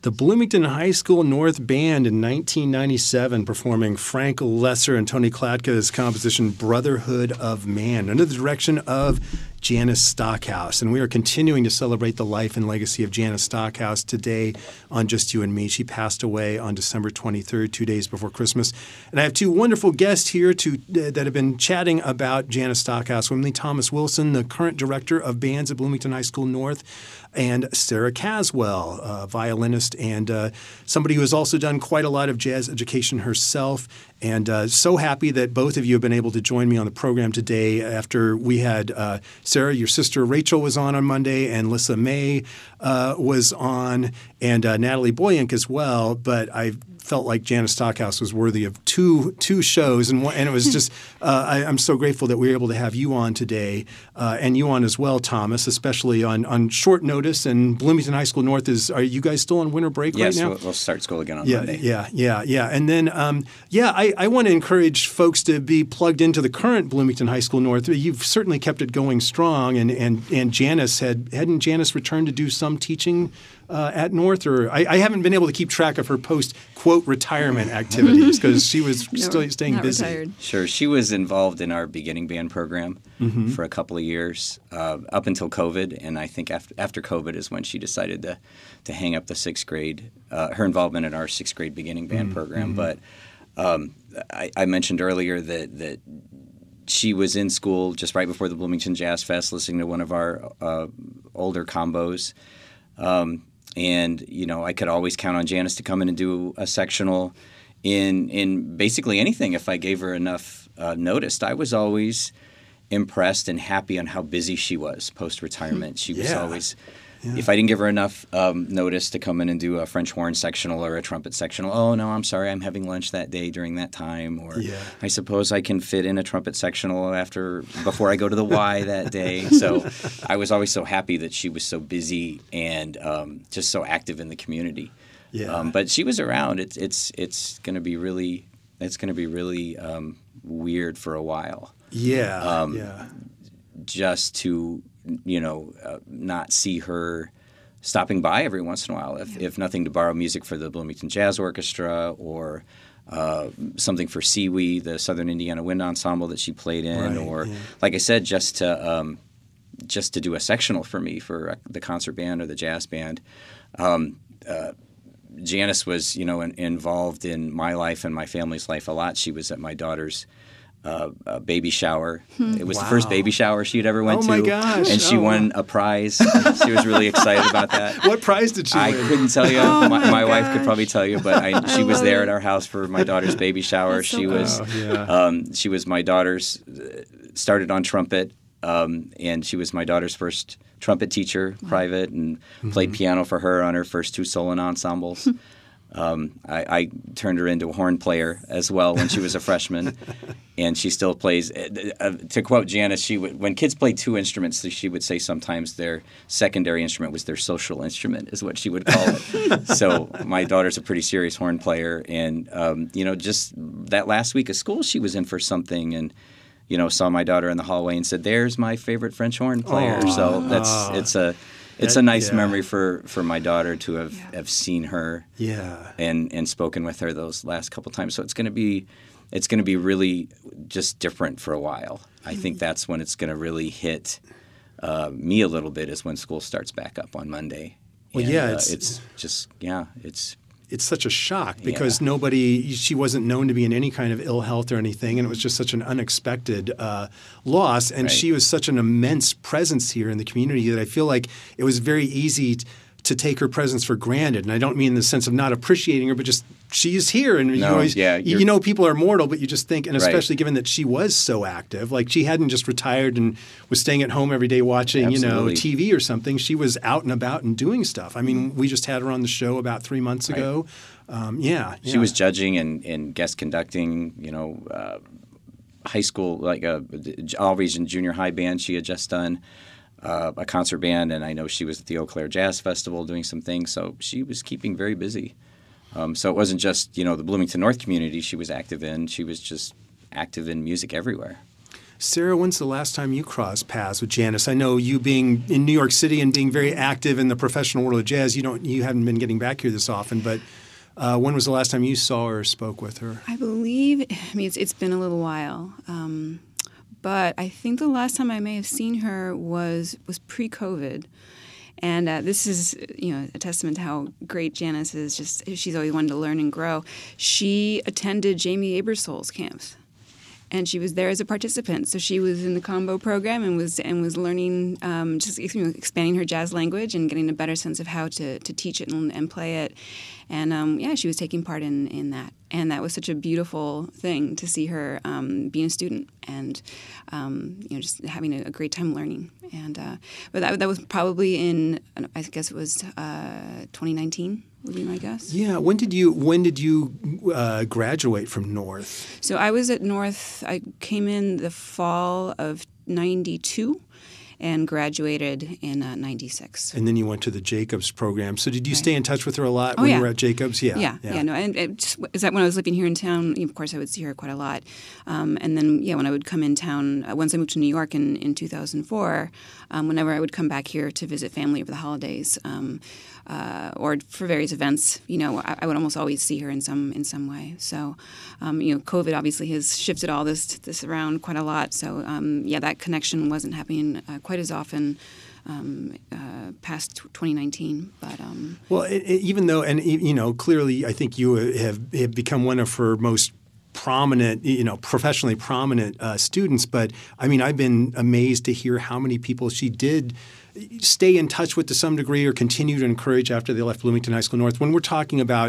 The Bloomington High School North Band in nineteen ninety-seven performing Frank Lesser and Tony Klatka's composition Brotherhood of Man under the direction of Janice Stockhouse. And we are continuing to celebrate the life and legacy of Janice Stockhouse today on Just You and Me. She passed away on December twenty-third, two days before Christmas. And I have two wonderful guests here to, uh, that have been chatting about Janice Stockhouse. One, Thomas Wilson, the current director of bands at Bloomington High School North, and Sarah Caswell, a violinist and uh, somebody who has also done quite a lot of jazz education herself. And uh, so happy that both of you have been able to join me on the program today after we had uh, Sarah, your sister Rachel was on on Monday, and Lissa May uh, was on, and uh, Natalie Boyink as well. But I felt like Janice Stockhouse was worthy of two two shows, and one, and it was just uh, I, I'm so grateful that we were able to have you on today, uh, and you on as well, Thomas, especially on, on short notice. And Bloomington High School North is. Are you guys still on winter break yes, right now? Yes, we'll, we'll start school again on yeah, Monday. Yeah, yeah, yeah, and then um, yeah, I, I want to encourage folks to be plugged into the current Bloomington High School North. You've certainly kept it going strong, and and and Janice had hadn't Janice returned to do some teaching Uh, at North, or I, I haven't been able to keep track of her post quote retirement activities because she was no, still staying not busy. Retired. Sure, she was involved in our beginning band program mm-hmm. for a couple of years uh, up until COVID, and I think after after COVID is when she decided to to hang up the sixth grade uh, her involvement in our sixth grade beginning band mm-hmm. program. But um, I, I mentioned earlier that that. She was in school just right before the Bloomington Jazz Fest, listening to one of our uh, older combos. Um, and, you know, I could always count on Janice to come in and do a sectional in in basically anything if I gave her enough uh, notice. I was always impressed and happy on how busy she was post-retirement. She was yeah. always... Yeah. If I didn't give her enough um, notice to come in and do a French horn sectional or a trumpet sectional, oh, no, I'm sorry, I'm having lunch that day during that time. Or yeah. I suppose I can fit in a trumpet sectional after before I go to the Y that day. So I was always so happy that she was so busy and um, just so active in the community. Yeah. Um, but she was around. It's it's it's going to be really it's going to be really um, weird for a while. Yeah. Um, yeah. Just to you know, uh, not see her stopping by every once in a while, if, yeah. if nothing to borrow music for the Bloomington Jazz Orchestra or uh, something for C W I, the Southern Indiana Wind Ensemble that she played in, right, or, yeah. like I said, just to um, just to do a sectional for me for uh, the concert band or the jazz band. Um, uh, Janice was, you know, in, involved in my life and my family's life a lot. She was at my daughter's Uh, a baby shower. Hmm. It was Wow. the first baby shower she'd ever went Oh, to. my gosh. And she Oh, won wow. a prize. She was really excited about that. What prize did she I win? couldn't tell you. Oh, my my my wife could gosh. probably tell you, but I, she was love there it. at our house for my daughter's baby shower. That's so she cool. was Oh, yeah. um, she was my daughter's uh, started on trumpet, um, and she was my daughter's first trumpet teacher, private, and played piano for her on her first two Solon ensembles. Um, I, I turned her into a horn player as well when she was a freshman, and she still plays. Uh, to quote Janice, she would, when kids played two instruments, she would say sometimes their secondary instrument was their social instrument, is what she would call it. So my daughter's a pretty serious horn player, and um, you know, just that last week of school, she was in for something, and you know, saw my daughter in the hallway and said, "There's my favorite French horn player." Aww. So that's it's a. It's That- a nice yeah. memory for, for my daughter to have, Yeah. have seen her Yeah. and, and spoken with her those last couple times. So it's going to be it's going to be really just different for a while. I think that's when it's going to really hit uh, me a little bit, is when school starts back up on Monday. Well, And, yeah, uh, it's- it's just yeah, it's It's such a shock because Yeah. nobody, she wasn't known to be in any kind of ill health or anything, and it was just such an unexpected uh, loss. And Right. she was such an immense presence here in the community that I feel like it was very easy t- to take her presence for granted. And I don't mean in the sense of not appreciating her, but just she's here. And you, No, always, yeah, you, you're- you know people are mortal, but you just think, and Right. especially given that she was so active, like she hadn't just retired and was staying at home every day watching, you know, Absolutely. T V or something. She was out and about and doing stuff. I mean, we just had her on the show about three months Right. ago. Um, yeah, She yeah. was judging and, and guest conducting, you know, uh, high school, like a all region junior high band she had just done, uh, a concert band, and I know she was at the Eau Claire Jazz Festival doing some things. So she was keeping very busy. Um, so it wasn't just, you know, the Bloomington North community she was active in. She was just active in music everywhere. Sarah, when's the last time you crossed paths with Janice? I know you being in New York City and being very active in the professional world of jazz, you don't, you haven't been getting back here this often, but uh, when was the last time you saw or spoke with her? I believe, I mean, it's, it's been a little while, um, but I think the last time I may have seen her was was pre-COVID. And uh, this is, you know, a testament to how great Janice is. Just she's always wanted to learn and grow. She attended Jamie Aebersold's camps, and she was there as a participant. So she was in the combo program and was and was learning, um, just you know, expanding her jazz language and getting a better sense of how to, to teach it and, and play it. And um, yeah, she was taking part in, in that. And that was such a beautiful thing to see her um, being a student and um, you know, just having a, a great time learning. And uh, but that that was probably in, I guess it was uh, twenty nineteen would be my guess. Yeah. When did you when did you uh, graduate from North? So I was at North. I came in the fall of ninety-two. And graduated in uh, ninety-six. And then you went to the Jacobs program. So did you Right. stay in touch with her a lot Oh, when yeah. you were at Jacobs? Yeah. Yeah, yeah, no. And it just, is that when I was living here in town, of course, I would see her quite a lot. Um, and then, yeah, when I would come in town, uh, once I moved to New York in, in two thousand four, um, whenever I would come back here to visit family over the holidays um, uh, or for various events, you know, I, I would almost always see her in some in some way. So, um, you know, COVID obviously has shifted all this this around quite a lot. So, um, yeah, that connection wasn't happening uh, quite as often um, uh, past twenty nineteen. But um, Well, it, it, even though, and you know, clearly, I think you have, have become one of her most prominent, you know, professionally prominent uh, students. But I mean, I've been amazed to hear how many people she did stay in touch with to some degree or continue to encourage after they left Bloomington High School North. When we're talking about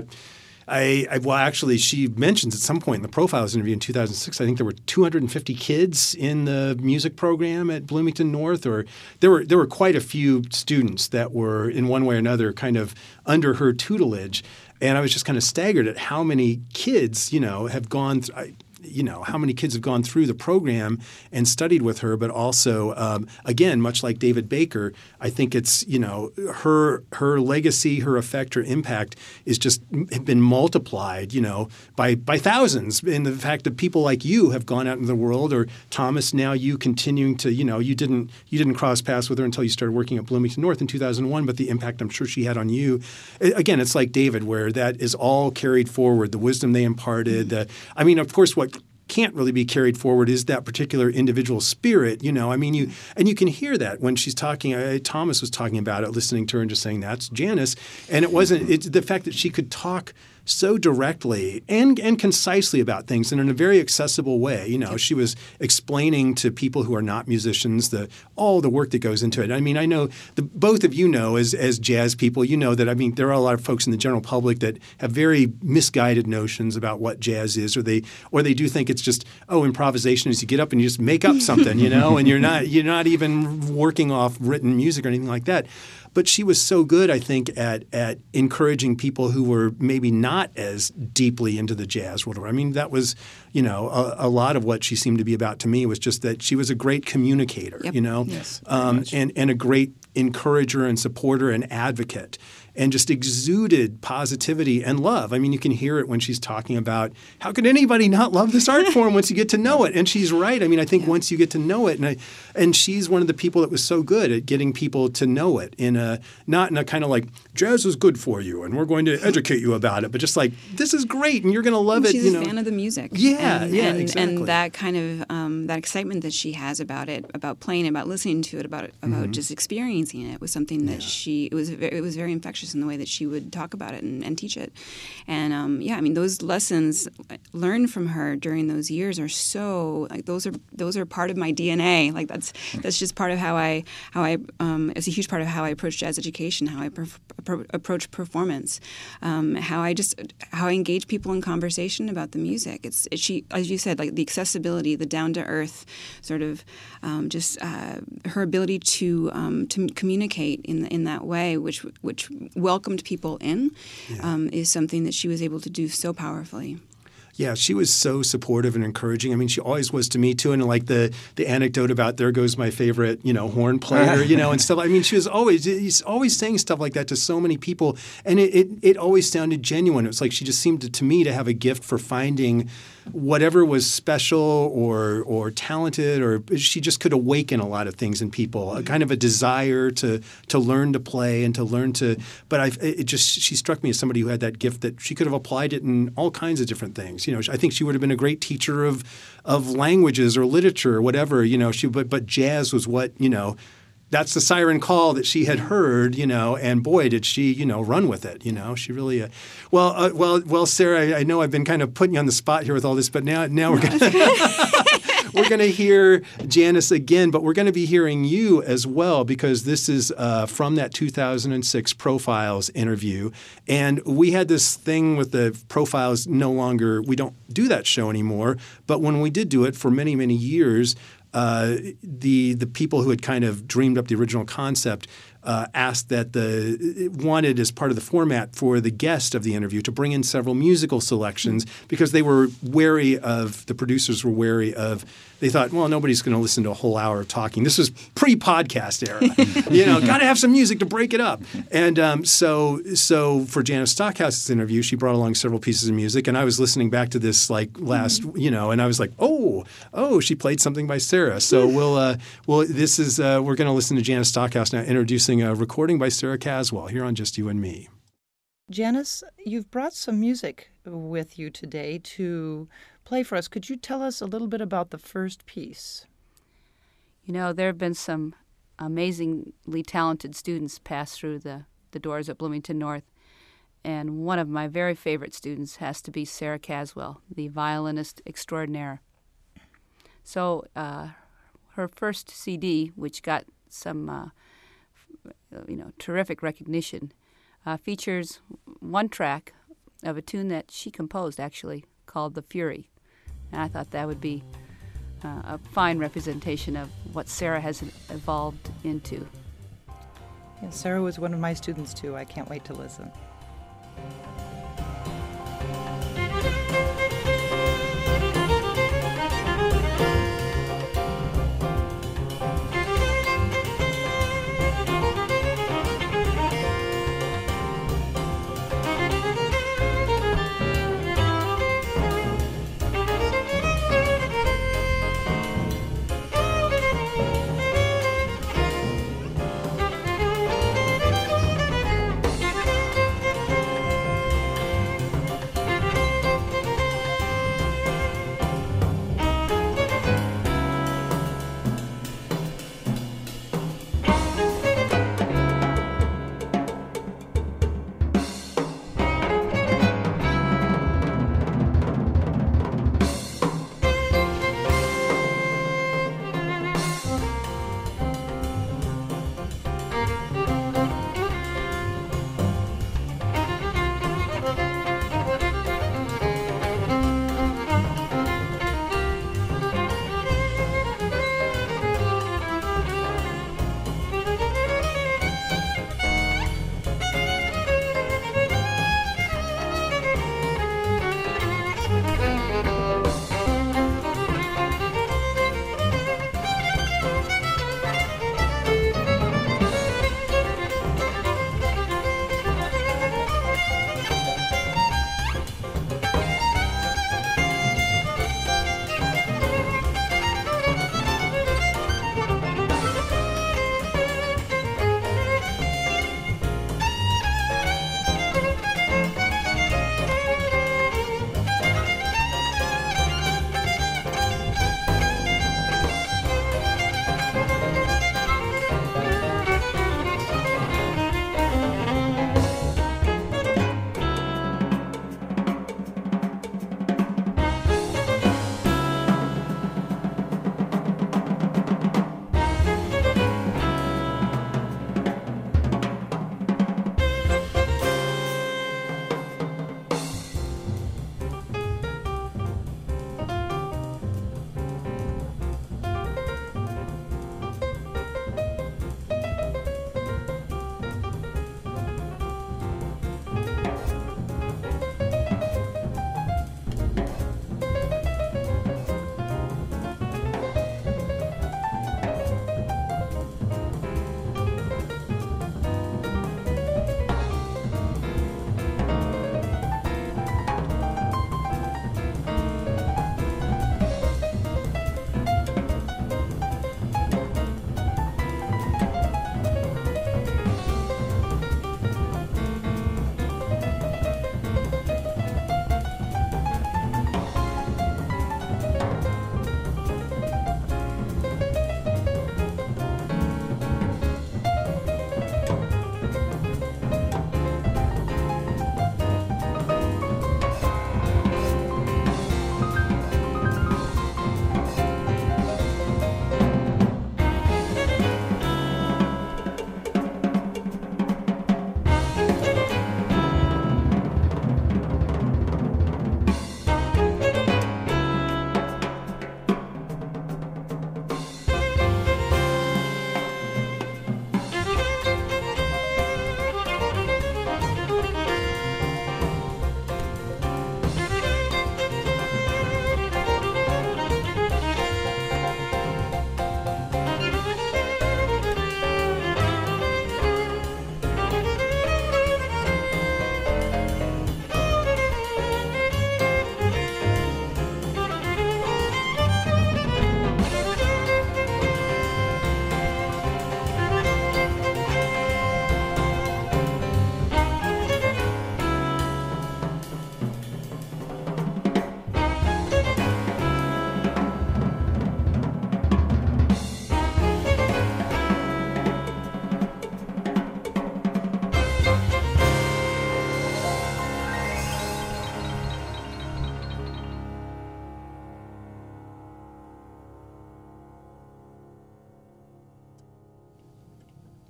I, I well, actually, she mentions at some point in the Profiles interview in two thousand six, I think there were two hundred fifty kids in the music program at Bloomington North, or there were there were quite a few students that were in one way or another kind of under her tutelage, and I was just kind of staggered at how many kids, you know, have gone. Th- I, you know, how many kids have gone through the program and studied with her, but also, um, again, much like David Baker, I think it's, you know, her her legacy, her effect, her impact is just been multiplied, you know, by by thousands. And the fact that people like you have gone out into the world, or Thomas, now you continuing to, you know, you didn't you didn't cross paths with her until you started working at Bloomington North in two thousand one, but the impact I'm sure she had on you, again, it's like David, where that is all carried forward, the wisdom they imparted. The, I mean, of course, what can't really be carried forward is that particular individual spirit, you know. I mean, you and you can hear that when she's talking. Uh, Thomas was talking about it, listening to her and just saying, "That's Janice," and it wasn't. It's the fact that she could talk so directly and and concisely about things and in a very accessible way. You know, she was explaining to people who are not musicians the all the work that goes into it. I mean, I know the, both of you know as as jazz people, you know that I mean there are a lot of folks in the general public that have very misguided notions about what jazz is, or they or they do think it's just oh improvisation is you get up and you just make up something, you know, and you're not you're not even working off written music or anything like that. But she was so good, I think, at at encouraging people who were maybe not as deeply into the jazz world. I mean, that was, you know, a, a lot of what she seemed to be about to me was just that she was a great communicator, Yep. you know, Yes, um, and, and a great encourager and supporter and advocate, and just exuded positivity and love. I mean, you can hear it when she's talking about how could anybody not love this art form once you get to know it? And she's right. I mean, I think yeah. once you get to know it, and I, and she's one of the people that was so good at getting people to know it in a not in a kind of like jazz is good for you and we're going to educate you about it, but just like this is great and you're going to love she's it. She's you a know? fan of the music. Yeah, and, yeah, and, exactly. And that kind of um, that excitement that she has about it, about playing, about listening to it, about about mm-hmm. just experiencing it was something that yeah. she it was it was very infectious in the way that she would talk about it and, and teach it. And um, yeah, I mean those lessons learned from her during those years are so like those are those are part of my D N A. Like that's that's just part of how I how I um, it's a huge part of how I approach jazz education, how I per- per- approach performance, um, how I just how I engage people in conversation about the music. It's it, she as you said, like the accessibility, the down to earth sort of um, just uh, her ability to um, to communicate in in that way, which which welcomed people in, yeah. um, is something that she was able to do so powerfully. Yeah, she was so supportive and encouraging. I mean, she always was to me too. And like the the anecdote about there goes my favorite, you know, horn player, you know, and stuff. I mean, she was always he's always saying stuff like that to so many people, and it, it it always sounded genuine. It was like she just seemed to, to me to have a gift for finding whatever was special or or talented, or she just could awaken a lot of things in people, a kind of a desire to to learn to play and to learn to. But I, it just she struck me as somebody who had that gift that she could have applied it in all kinds of different things. You know, I think she would have been a great teacher of of languages or literature or whatever. You know, she but but jazz was what you know. That's the siren call that she had heard, you know, and boy, did she, you know, run with it. You know, she really. Uh, well, uh, well, well, Sarah, I, I know I've been kind of putting you on the spot here with all this, but now, now we're going to we're going to hear Janice again, but we're going to be hearing you as well because this is uh, from that two thousand six Profiles interview, and we had this thing with the Profiles. No longer, we don't do that show anymore, but when we did do it for many, many years. Uh, the the people who had kind of dreamed up the original concept uh, asked that the wanted as part of the format for the guest of the interview to bring in several musical selections because they were wary of the producers were wary of they thought well nobody's going to listen to a whole hour of talking. This was pre-podcast era, you know, got to have some music to break it up. And um, so so for Janice Stockhouse's interview, she brought along several pieces of music, and I was listening back to this like last mm-hmm. you know, and I was like oh oh she played something by Sarah. So we'll uh, well this is uh, we're going to listen to Janice Stockhouse now introducing a recording by Sarah Caswell here on Just You and Me. Janice, you've brought some music with you today to play for us. Could you tell us a little bit about the first piece? You know, there have been some amazingly talented students pass through the, the doors at Bloomington North, and one of my very favorite students has to be Sarah Caswell, the violinist extraordinaire. So uh, her first C D, which got some uh, you know, terrific recognition, uh, features one track of a tune that she composed, actually, called The Fury. And I thought that would be uh, a fine representation of what Sarah has evolved into. Yeah, Sarah was one of my students, too. I can't wait to listen.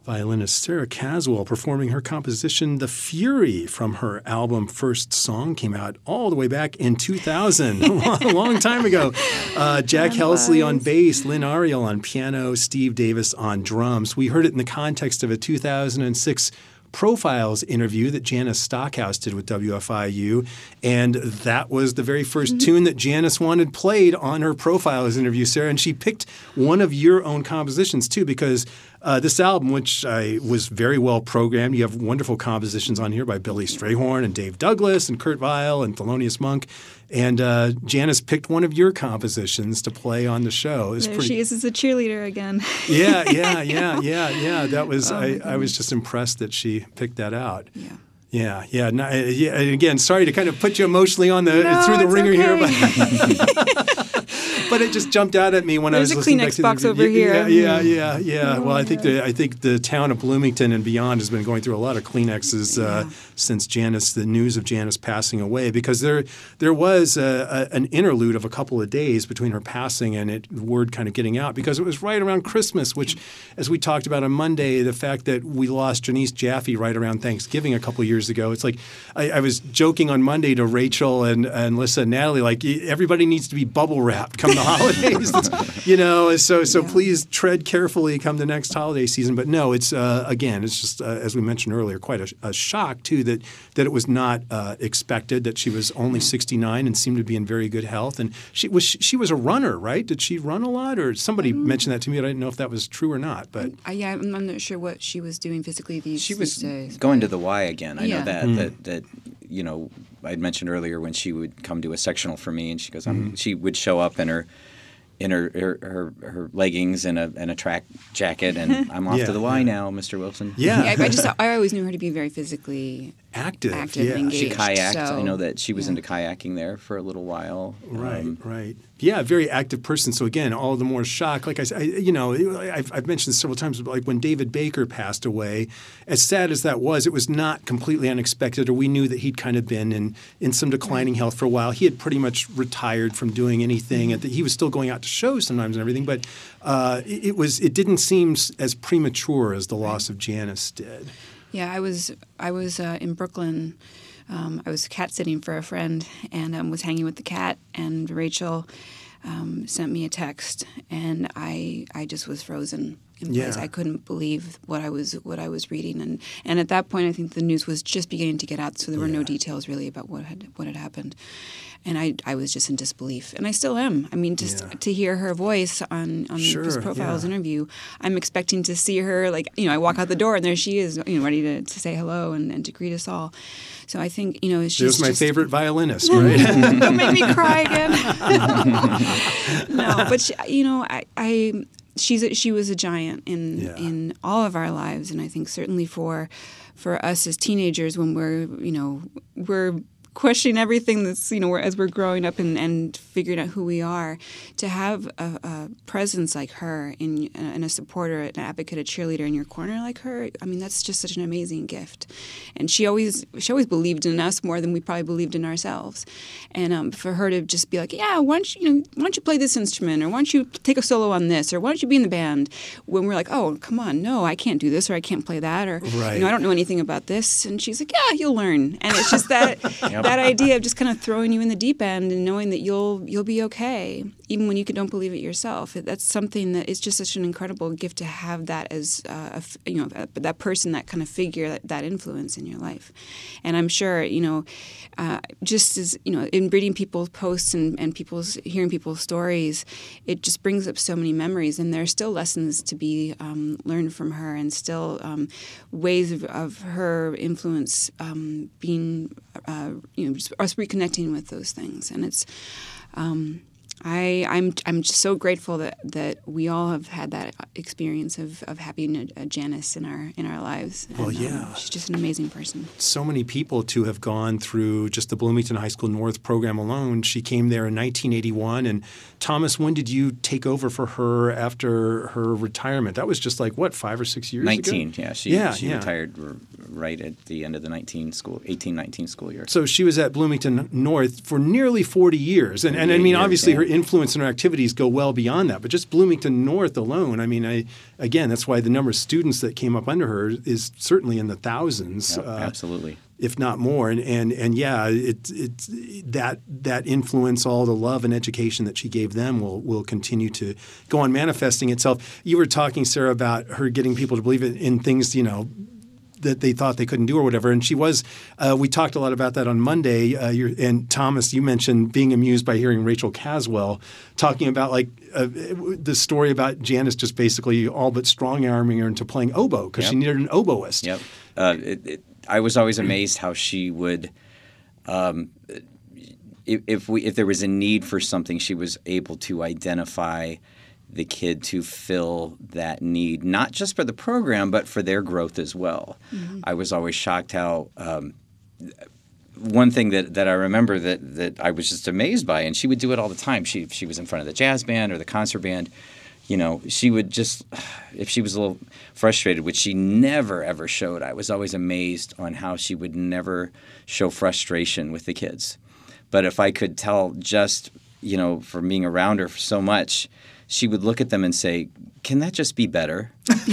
Violinist Sarah Caswell performing her composition The Fury from her album First Song, came out all the way back in two thousand, a long, long time ago. Uh, Jack Helsley on bass, Lynn Ariel on piano, Steve Davis on drums. We heard it in the context of a two thousand six Profiles interview that Janice Stockhouse did with W F I U, and that was the very first mm-hmm. tune that Janice wanted played on her Profiles interview, Sarah, and she picked one of your own compositions too, because uh, this album, which I, was very well programmed, you have wonderful compositions on here by Billy Strayhorn and Dave Douglas and Kurt Weill and Thelonious Monk. And uh, Janice picked one of your compositions to play on the show. There pretty... she is as a cheerleader again. yeah, yeah, yeah, yeah, yeah. That was oh I, I was just impressed that she picked that out. Yeah. Yeah, yeah, no, yeah. And again, sorry to kind of put you emotionally on the no, through the ringer okay. here, but but it just jumped out at me when There's I was a listening Kleenex back to box the over yeah, here. Yeah, yeah, yeah, yeah. Well, I think the I think the town of Bloomington and beyond has been going through a lot of Kleenexes uh, yeah. since Janice, the news of Janice passing away, because there there was a, a, an interlude of a couple of days between her passing and it word kind of getting out, because it was right around Christmas, which, as we talked about on Monday, the fact that we lost Janice Jaffe right around Thanksgiving a couple of years ago. It's like I, I was joking on Monday to Rachel and, and Lissa and Natalie, like everybody needs to be bubble wrapped come the holidays. You know, so so yeah. please tread carefully come the next holiday season. But no, it's uh, again, it's just uh, as we mentioned earlier, quite a, a shock too that that it was not uh, expected that she was only sixty-nine and seemed to be in very good health. And she was she was a runner, right? Did she run a lot, or somebody um, mentioned that to me? I didn't know if that was true or not. But I, yeah, I'm, I'm not sure what she was doing physically these, she was these days. Going to the Y again. I yeah. know that mm. that that you know I'd mentioned earlier when she would come to a sectional for me, and she goes, I'm, mm. she would show up in her. in her, her her her leggings and a and a track jacket, and I'm off yeah, to the Y yeah. now, Mister Wilson. Yeah, yeah I, I just I always knew her to be very physically active, active yeah. and engaged. She kayaked. So, I know that she was yeah. into kayaking there for a little while. Right, um, right. Yeah, very active person. So again, all the more shock. Like I said, I, you know, I've, I've mentioned this several times. Like when David Baker passed away, as sad as that was, it was not completely unexpected. Or we knew that he'd kind of been in in some declining health for a while. He had pretty much retired from doing anything. At the, he was still going out to shows sometimes and everything, but uh, it, it was it didn't seem as premature as the loss of Janice did. Yeah, I was I was uh, in Brooklyn. Um, I was cat sitting for a friend and um, was hanging with the cat, and Rachel um, sent me a text, and I I just was frozen in place. Yeah. I couldn't believe what I was what I was reading, and and at that point, I think the news was just beginning to get out, so there were yeah. no details really about what had what had happened. And I, I was just in disbelief, and I still am. I mean, just yeah. to hear her voice on, on sure, this Profiles yeah. interview, I'm expecting to see her, like, you know, I walk out the door, and there she is, you know, ready to, to say hello and, and to greet us all. So I think, you know, she's There's my just, favorite violinist, right? Don't make me cry again. No, but, she, you know, I... I She's a, she was a giant in yeah. in all of our lives, and I think certainly for for us as teenagers, when we're you know we're questioning everything that's you know we're, as we're growing up and, and figuring out who we are, to have a, a presence like her in and a supporter, an advocate, a cheerleader in your corner like her. I mean, that's just such an amazing gift. And she always she always believed in us more than we probably believed in ourselves. And um, for her to just be like, yeah, why don't you, you know why don't you play this instrument, or why don't you take a solo on this, or why don't you be in the band? When we're like, oh, come on, no, I can't do this, or I can't play that, or right. you know, I don't know anything about this. And she's like, yeah, you'll learn. And it's just that Yep. that idea of just kind of throwing you in the deep end and knowing that you'll you'll be okay, even when you don't believe it yourself. That's something that is just such an incredible gift to have that as uh, a, you know a, that person, that kind of figure, that, that influence in your life. And I'm sure you know, uh, just as you know, in reading people's posts and, and people's hearing people's stories, it just brings up so many memories. And there are still lessons to be um, learned from her, and still um, ways of, of her influence um, being uh, you know just us reconnecting with those things. And it's um, I, I'm I'm just so grateful that, that we all have had that experience of, of having a, a Janice in our in our lives. Well, and, yeah. um, she's just an amazing person. So many people to have gone through just the Bloomington High School North program alone. She came there in nineteen eighty-one. And Thomas, when did you take over for her after her retirement? That was just like, what, five or six years nineteen, ago? yeah. She, yeah, she yeah. retired r- right at the end of the nineteen school, eighteen nineteen school year. So she was at Bloomington North for nearly forty years. And, and I mean, years, obviously yeah. her influence and her activities go well beyond that. But just Bloomington North alone, I mean, I again, that's why the number of students that came up under her is certainly in the thousands. Yep, uh, absolutely. If not more, and and and yeah, it it's that that influence, all the love and education that she gave them will will continue to go on manifesting itself. You were talking, Sarah, about her getting people to believe in, in things, you know, that they thought they couldn't do or whatever. And she was, uh, we talked a lot about that on Monday. Uh, you're, and Thomas, you mentioned being amused by hearing Rachel Caswell talking about like uh, the story about Janice just basically all but strong-arming her into playing oboe because Yep. she needed an oboist. Yep. Uh, it, it, I was always amazed how she would, um, if, if we if there was a need for something, she was able to identify the kid to fill that need, not just for the program, but for their growth as well. Mm-hmm. I was always shocked how um, one thing that, that I remember that, that I was just amazed by, and she would do it all the time. She she was in front of the jazz band or the concert band. You know, she would just, if she was a little frustrated, which she never, ever showed, I was always amazed on how she would never show frustration with the kids. But if I could tell just, you know, from being around her for so much, she would look at them and say, can that just be better?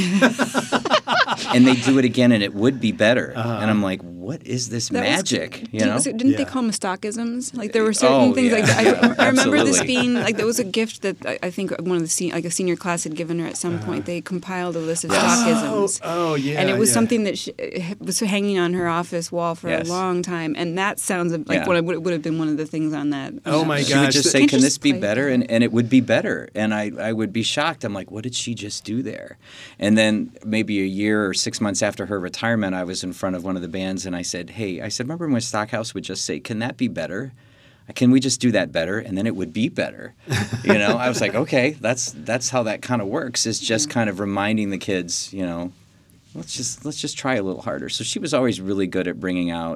And they do it again, and it would be better. Uh-huh. And I'm like, what is this that magic? Was, you did, know? Was it, didn't yeah. they call them stockisms? Like there were certain oh, things yeah. like that. I, yeah, I remember this absolutely. being like there was a gift that I, I think one of the se- like a senior class had given her at some uh-huh. point. They compiled a list of yes. stockisms. Oh, oh yeah. And it was yeah. something that she, it was hanging on her office wall for yes. a long time. And that sounds like yeah. what would, would have been one of the things on that. Oh that my list. She would gosh. just say, Can't can you this just be play better? that? And, and it would be better. And I, I would be shocked. I'm like, what did she just do there? And then maybe a year or six months after her retirement, I was in front of one of the bands and I said, hey, I said, remember when Stockhouse would just say, can that be better? Can we just do that better? And then it would be better. You know, I was like, okay, that's that's how that kind of works, is just kind of reminding the kids, you know, let's just let's just try a little harder. So she was always really good at bringing out,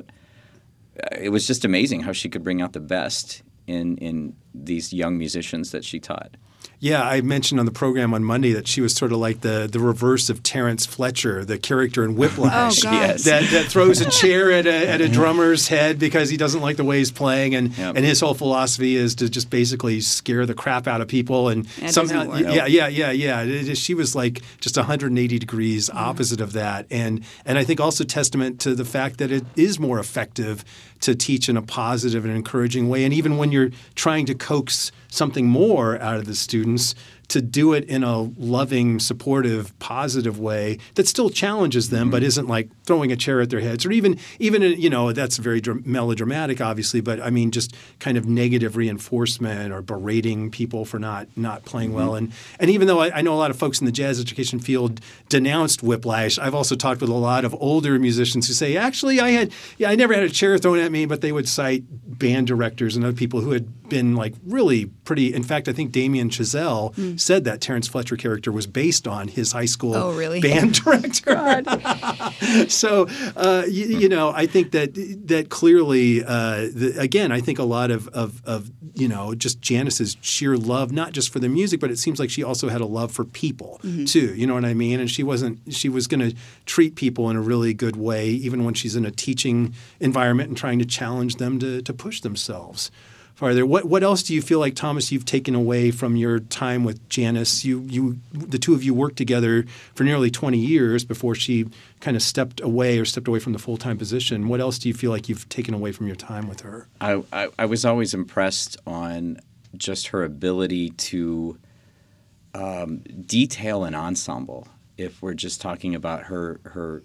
uh, it was just amazing how she could bring out the best in in these young musicians that she taught. Yeah, I mentioned on the program on Monday that she was sort of like the, the reverse of Terrence Fletcher, the character in Whiplash. Oh, God. Yes. That, that throws a chair at a, at a drummer's head because he doesn't like the way he's playing. And, Yep. and his whole philosophy is to just basically scare the crap out of people. And That somehow, doesn't work. yeah, yeah, yeah, yeah. It, it, she was like just one hundred eighty degrees opposite of that. And, and I think also testament to the fact that it is more effective to teach in a positive and encouraging way. And even when you're trying to coax something more out of the students, to do it in a loving, supportive, positive way that still challenges them, mm-hmm. but isn't like throwing a chair at their heads, or even, even you know, that's very dr- melodramatic, obviously, but I mean, just kind of negative reinforcement or berating people for not not playing mm-hmm. well. And and even though I, I know a lot of folks in the jazz education field denounced Whiplash, I've also talked with a lot of older musicians who say, actually, I had, yeah, I never had a chair thrown at me, but they would cite band directors and other people who had been like really pretty. In fact, I think Damien Chazelle mm. said that Terrence Fletcher character was based on his high school oh, really? band director. So, uh, you, you know, I think that that clearly, uh, the, again, I think a lot of, of, of, you know, just Janice's sheer love, not just for the music, but it seems like she also had a love for people mm-hmm. too. You know what I mean? And she wasn't, she was going to treat people in a really good way, even when she's in a teaching environment and trying to challenge them to, to push themselves farther. What what else do you feel like, Thomas, you've taken away from your time with Janice? You you the two of you worked together for nearly twenty years before she kind of stepped away or stepped away from the full-time position. What else do you feel like you've taken away from your time with her? I, I, I was always impressed on just her ability to um, detail an ensemble. If we're just talking about her her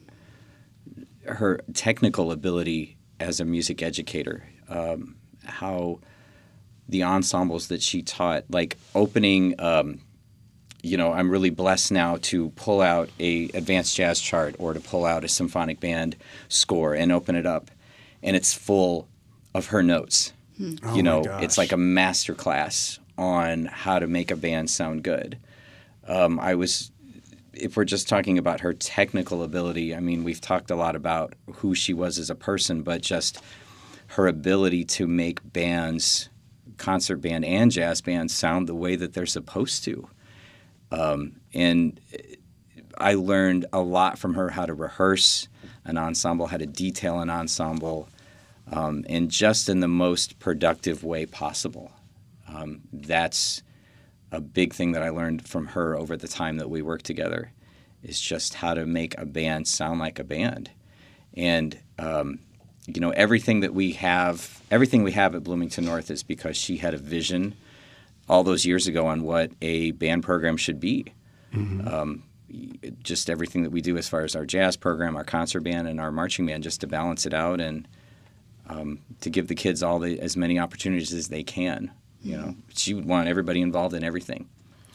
her technical ability as a music educator, um, how the ensembles that she taught, like opening, um, you know, I'm really blessed now to pull out a advanced jazz chart or to pull out a symphonic band score and open it up, and it's full of her notes. Hmm. Oh you know, my it's like a master class on how to make a band sound good. Um, I was, if we're just talking about her technical ability, I mean, we've talked a lot about who she was as a person, but just her ability to make bands, concert band and jazz bands, sound the way that they're supposed to. Um, and I learned a lot from her, how to rehearse an ensemble, how to detail an ensemble, um, and just in the most productive way possible. um, that's a big thing that I learned from her over the time that we worked together, is just how to make a band sound like a band. And, um, you know, everything that we have, everything we have at Bloomington North is because she had a vision all those years ago on what a band program should be. Mm-hmm. Um, just everything that we do as far as our jazz program, our concert band, and our marching band, just to balance it out and um, to give the kids all the as many opportunities as they can. You know, she would want everybody involved in everything.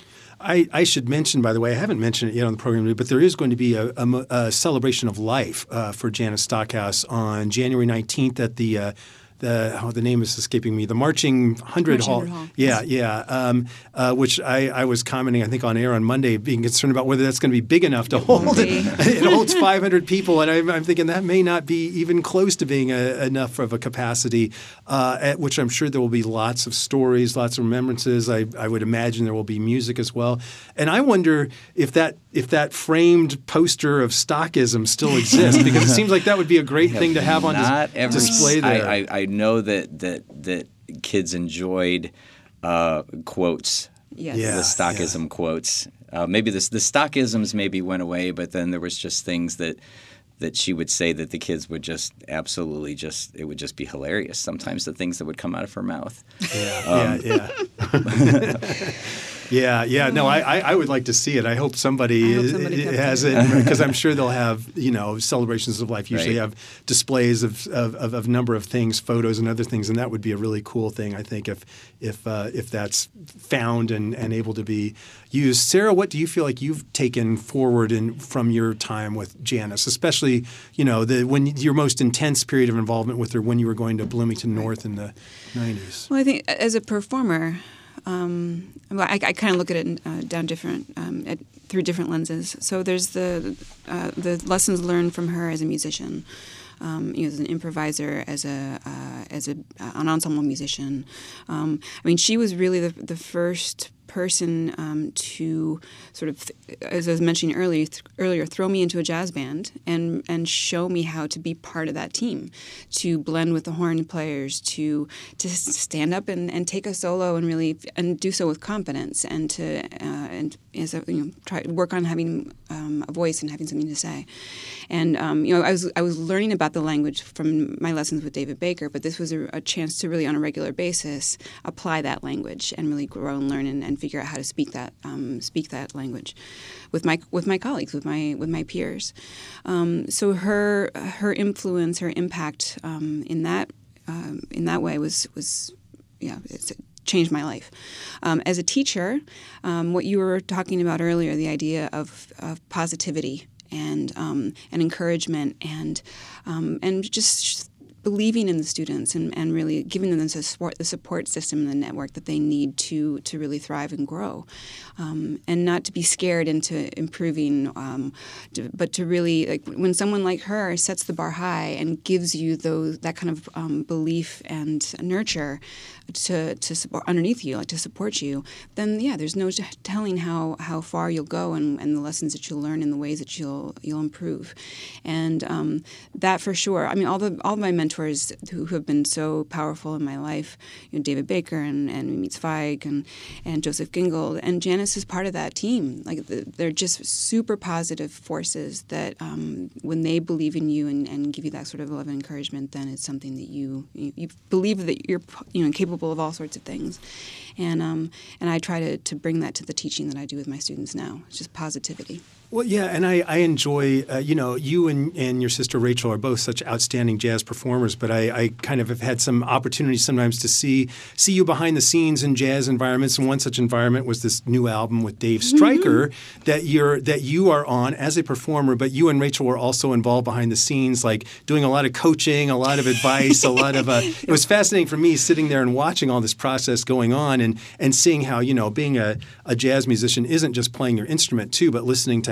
I, I should mention, by the way, I haven't mentioned it yet on the program, but there is going to be a, a, a celebration of life uh, for Janice Stockhouse on January nineteenth at the uh, the oh, the name is escaping me, the Marching Hundred Hall. Hall. Yeah, yeah. Um, uh, which I, I was commenting, I think, on air on Monday, being concerned about whether that's going to be big enough to hold it. It holds five hundred people, and I'm, I'm thinking that may not be even close to being a, enough of a capacity. Uh, at which I'm sure there will be lots of stories, lots of remembrances. I, I would imagine there will be music as well. And I wonder if that if that framed poster of Stockism still exists, because it seems like that would be a great thing to have on Not dis- ever, display there. I, I, I know that that that kids enjoyed uh, quotes, Yes. Yeah. the Stockism yeah. quotes. Uh, maybe this, the Stockisms maybe went away, but then there was just things that that she would say that the kids would just absolutely just it would just be hilarious. Sometimes the things that would come out of her mouth. Yeah, Um, yeah, yeah. Yeah, yeah. No, I, I I would like to see it. I hope somebody, I hope somebody kept has it. it, because I'm sure they'll have, you know, celebrations of life usually Right. have displays of of, of of number of things, photos and other things, and that would be a really cool thing, I think, if if uh, if that's found and, and able to be used. Sarah, what do you feel like you've taken forward in from your time with Janice, especially, you know, the when your most intense period of involvement with her when you were going to Bloomington North in the nineties? Well, I think as a performer, um, I, I kind of look at it uh, down different um, at, through different lenses. So there's the uh, the lessons learned from her as a musician, um, you know, as an improviser, as a uh, as a uh, an ensemble musician. Um, I mean, she was really the the first person um, to sort of, as I was mentioning earlier, th- earlier, throw me into a jazz band and and show me how to be part of that team, to blend with the horn players, to to stand up and, and take a solo and really and do so with confidence, and to uh, and as a, you know try work on having um, a voice and having something to say. And um, you know, I was I was learning about the language from my lessons with David Baker, but this was a, a chance to really, on a regular basis, apply that language and really grow and learn and, and figure out how to speak that um, speak that language with my with my colleagues, with my with my peers. Um, so her her influence, her impact um, in that um, in that way was was yeah. It's, changed my life. Um, as a teacher, um, what you were talking about earlier, the idea of, of positivity and um, and encouragement and um, and just believing in the students and, and really giving them the support, the support system and the network that they need to to really thrive and grow, um, and not to be scared into improving, um, to, but to really, like, when someone like her sets the bar high and gives you those that kind of um, belief and nurture to to support underneath you, like to support you, then yeah, there's no telling how, how far you'll go and, and the lessons that you'll learn and the ways that you'll you'll improve, and um, that for sure. I mean, all the all my mentors who, who have been so powerful in my life, you know, David Baker and and Mimi Zweig and and Joseph Gingold, and Janice is part of that team. Like the, they're just super positive forces that um, when they believe in you and, and give you that sort of love and encouragement, then it's something that you you, you believe that you're you know capable of all sorts of things, and um, and I try to, to bring that to the teaching that I do with my students now. It's just positivity. Well, yeah, and I, I enjoy, uh, you know, you and, and your sister Rachel are both such outstanding jazz performers, but I, I kind of have had some opportunities sometimes to see see you behind the scenes in jazz environments, and one such environment was this new album with Dave Stryker mm-hmm. that you're that you are on as a performer, but you and Rachel were also involved behind the scenes, like doing a lot of coaching, a lot of advice, a lot of, uh, it was fascinating for me sitting there and watching all this process going on and, and seeing how, you know, being a, a jazz musician isn't just playing your instrument too, but listening to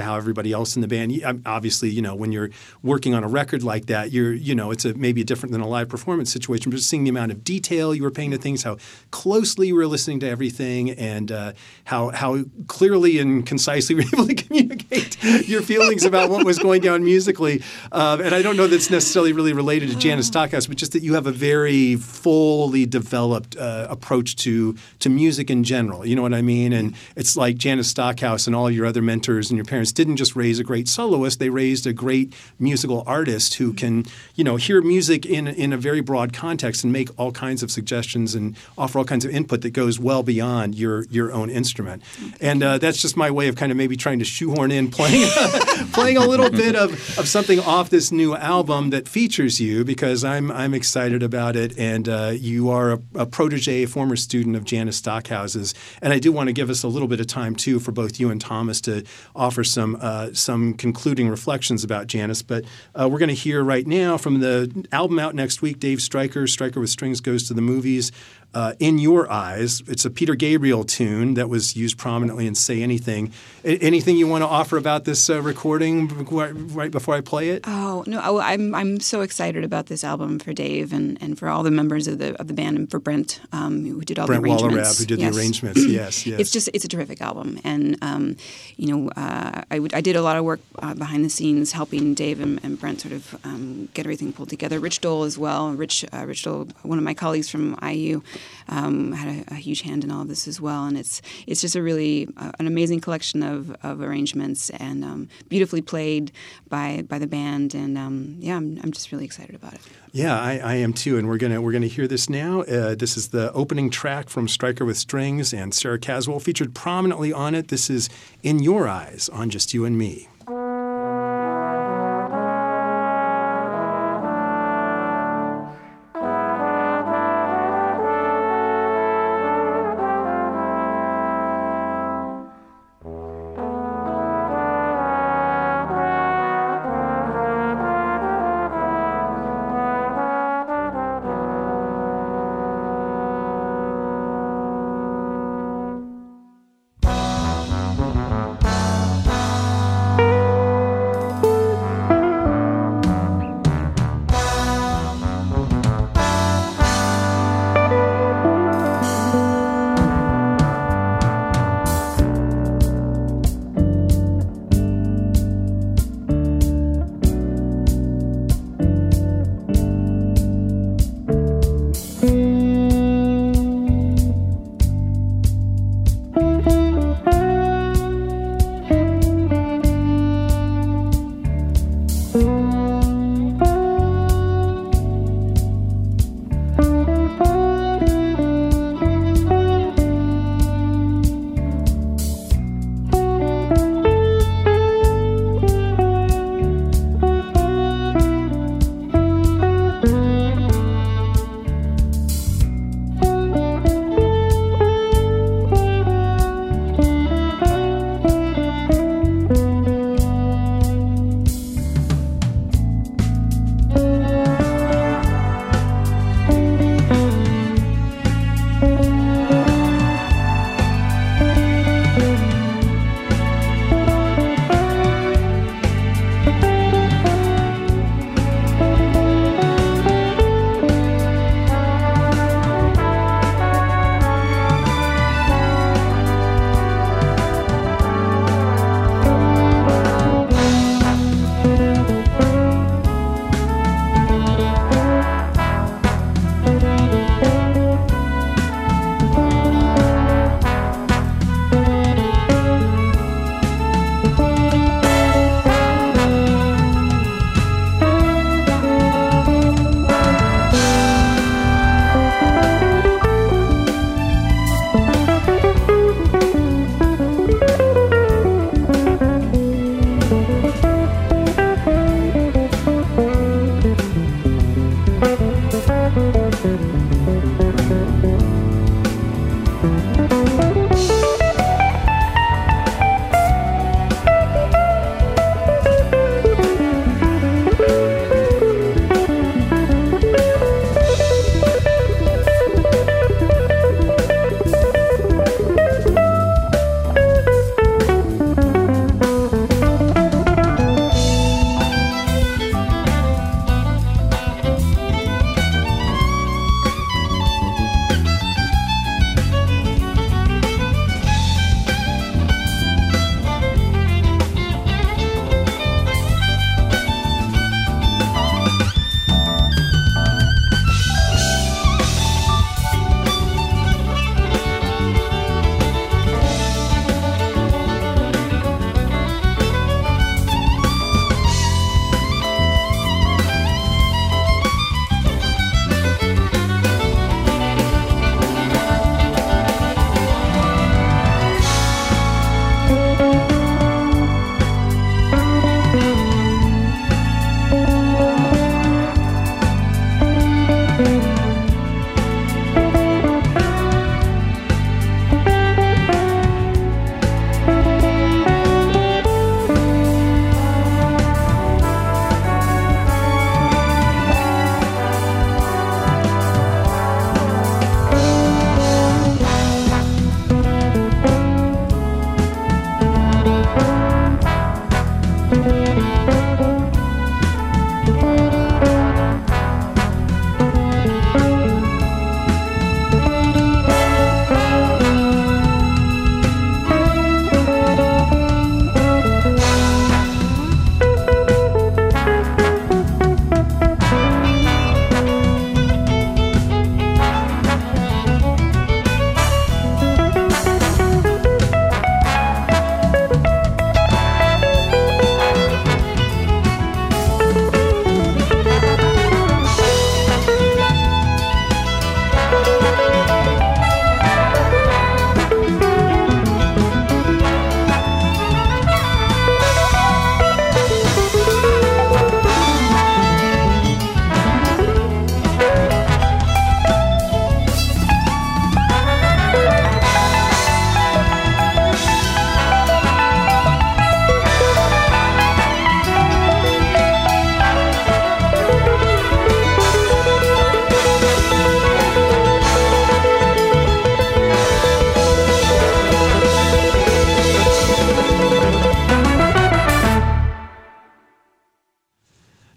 how everybody else in the band. Obviously, you know, when you're working on a record like that, you're, you know, it's a, maybe different than a live performance situation, but just seeing the amount of detail you were paying to things, how closely you were listening to everything, and uh, how how clearly and concisely you were able to communicate your feelings about what was going down musically. Uh, and I don't know that's necessarily really related to Janice Stockhouse, but just that you have a very fully developed uh, approach to to music in general. You know what I mean? And it's like Janice Stockhouse and all your other mentors and your parents didn't just raise a great soloist; they raised a great musical artist who can, you know, hear music in in a very broad context and make all kinds of suggestions and offer all kinds of input that goes well beyond your your own instrument. And uh, that's just my way of kind of maybe trying to shoehorn in playing playing a little bit of, of something off this new album that features you, because I'm I'm excited about it. And uh, you are a, a protege, a former student of Janice Stockhouse's. And I do want to give us a little bit of time too for both you and Thomas to offer some uh, some concluding reflections about Janice. But uh, we're going to hear right now from the album out next week, Dave Stryker, Stryker with Strings Goes to the Movies. Uh, In Your Eyes. It's a Peter Gabriel tune that was used prominently in Say Anything. A- anything you want to offer about this uh, recording right before I play it? Oh no, I, I'm I'm so excited about this album for Dave and, and for all the members of the of the band, and for Brent, um, who did all Brent the arrangements. Wallerab, who did yes. the arrangements. Yes, yes. It's just it's a terrific album, and um, you know uh, I, would, I did a lot of work uh, behind the scenes helping Dave and, and Brent sort of um, get everything pulled together. Rich Dole as well. Rich uh, Rich Dole, one of my colleagues from I U. Um, had a, a huge hand in all of this as well, and it's it's just a really uh, an amazing collection of, of arrangements, and um, beautifully played by by the band, and um, yeah, I'm I'm just really excited about it. Yeah, I, I am too, and we're gonna we're gonna hear this now. Uh, this is the opening track from Stryker with Strings, and Sarah Caswell featured prominently on it. This is In Your Eyes on Just You and Me.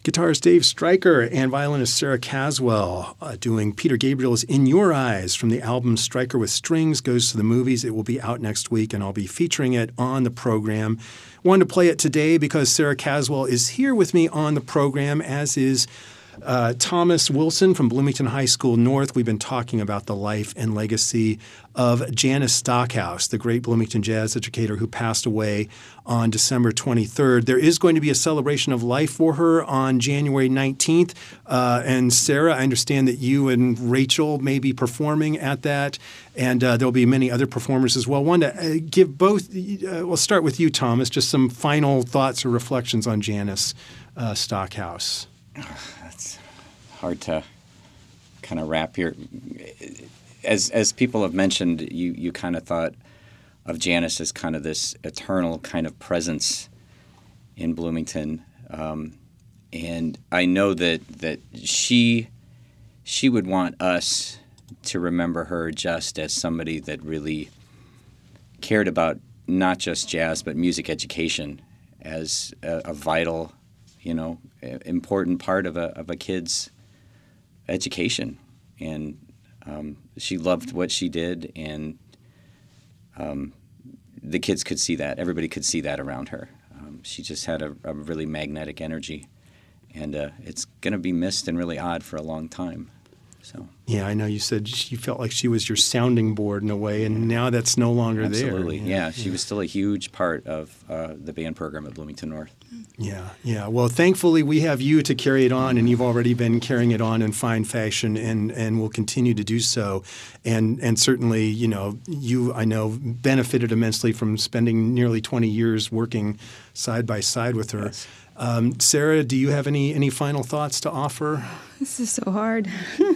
Guitarist Dave Stryker and violinist Sarah Caswell uh, doing Peter Gabriel's In Your Eyes from the album Stryker with Strings Goes to the Movies. It will be out next week, and I'll be featuring it on the program. Wanted to play it today because Sarah Caswell is here with me on the program, as is Uh, Thomas Wilson from Bloomington High School North. We've been talking about the life and legacy of Janice Stockhouse, the great Bloomington jazz educator who passed away on December twenty-third. There is going to be a celebration of life for her on January nineteenth. Uh, and Sarah, I understand that you and Rachel may be performing at that, and uh, there'll be many other performers as well. I wanted to uh, give both, uh, we'll start with you, Thomas, just some final thoughts or reflections on Janice uh, Stockhouse. That's hard to kind of wrap your. As as people have mentioned, you you kind of thought of Janice as kind of this eternal kind of presence in Bloomington, um, and I know that that she she would want us to remember her just as somebody that really cared about not just jazz but music education as a, a vital, you know, important part of a of a kid's education, and um, she loved what she did, and um, the kids could see that. Everybody could see that around her. Um, she just had a, a really magnetic energy, and uh, it's going to be missed and really odd for a long time. So yeah, I know you said she felt like she was your sounding board in a way, and now that's no longer Absolutely. there. Absolutely, yeah, yeah. She was still a huge part of uh, the band program at Bloomington North. Yeah, yeah. Well, thankfully, we have you to carry it on, and you've already been carrying it on in fine fashion, and, and will continue to do so. And and certainly, you know, you, I know, benefited immensely from spending nearly twenty years working side by side with her. Yes. Um, Sarah, do you have any, any final thoughts to offer? This is so hard.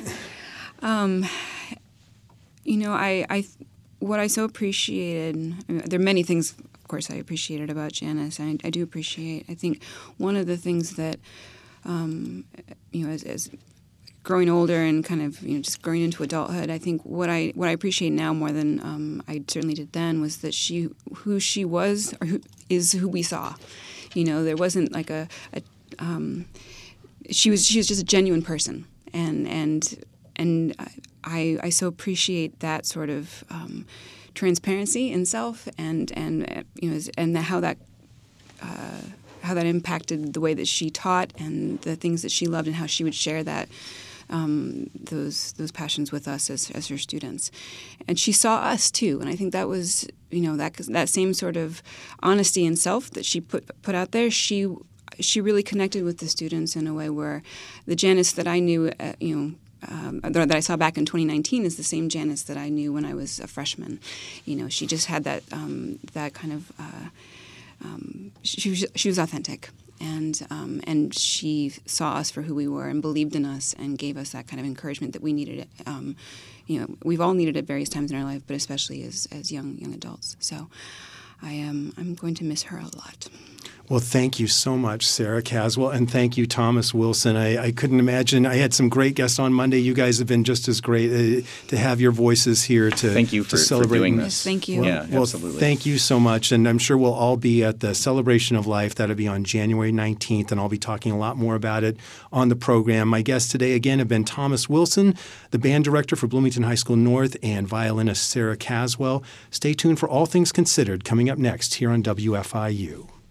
um, you know, I, I, what I so appreciated, I mean, there are many things, of course, I appreciated about Janice. I, I do appreciate, I think one of the things that, um, you know, as, as growing older and kind of, you know, just growing into adulthood, I think what I what I appreciate now more than um, I certainly did then was that she, who she was, or who is who we saw. You know, there wasn't like a, a um, she was she was just a genuine person, and and and I I so appreciate that sort of um, transparency in self, and and you know, and how that uh, how that impacted the way that she taught and the things that she loved, and how she would share that. Um, those those passions with us as as her students, and she saw us too, and I think that was, you know, that that same sort of honesty in self that she put put out there. She she really connected with the students in a way where the Janice that I knew, uh, you know. Um, that I saw back in twenty nineteen is the same Janice that I knew when I was a freshman. You know, she just had that um, that kind of uh, um, she was she was authentic. And um, and she saw us for who we were and believed in us and gave us that kind of encouragement that we needed. Um, you know, we've all needed at various times in our life, but especially as as young young adults. So, I am I'm going to miss her a lot. Well, thank you so much, Sarah Caswell, and thank you, Thomas Wilson. I, I couldn't imagine. I had some great guests on Monday. You guys have been just as great uh, to have your voices here to thank you to for, celebrate. for doing Yes, this. thank you. Well, Yeah, well, absolutely. Thank you so much, and I'm sure we'll all be at the Celebration of Life. That'll be on January nineteenth, and I'll be talking a lot more about it on the program. My guests today, again, have been Thomas Wilson, the band director for Bloomington High School North, and violinist Sarah Caswell. Stay tuned for All Things Considered coming up next here on W F I U.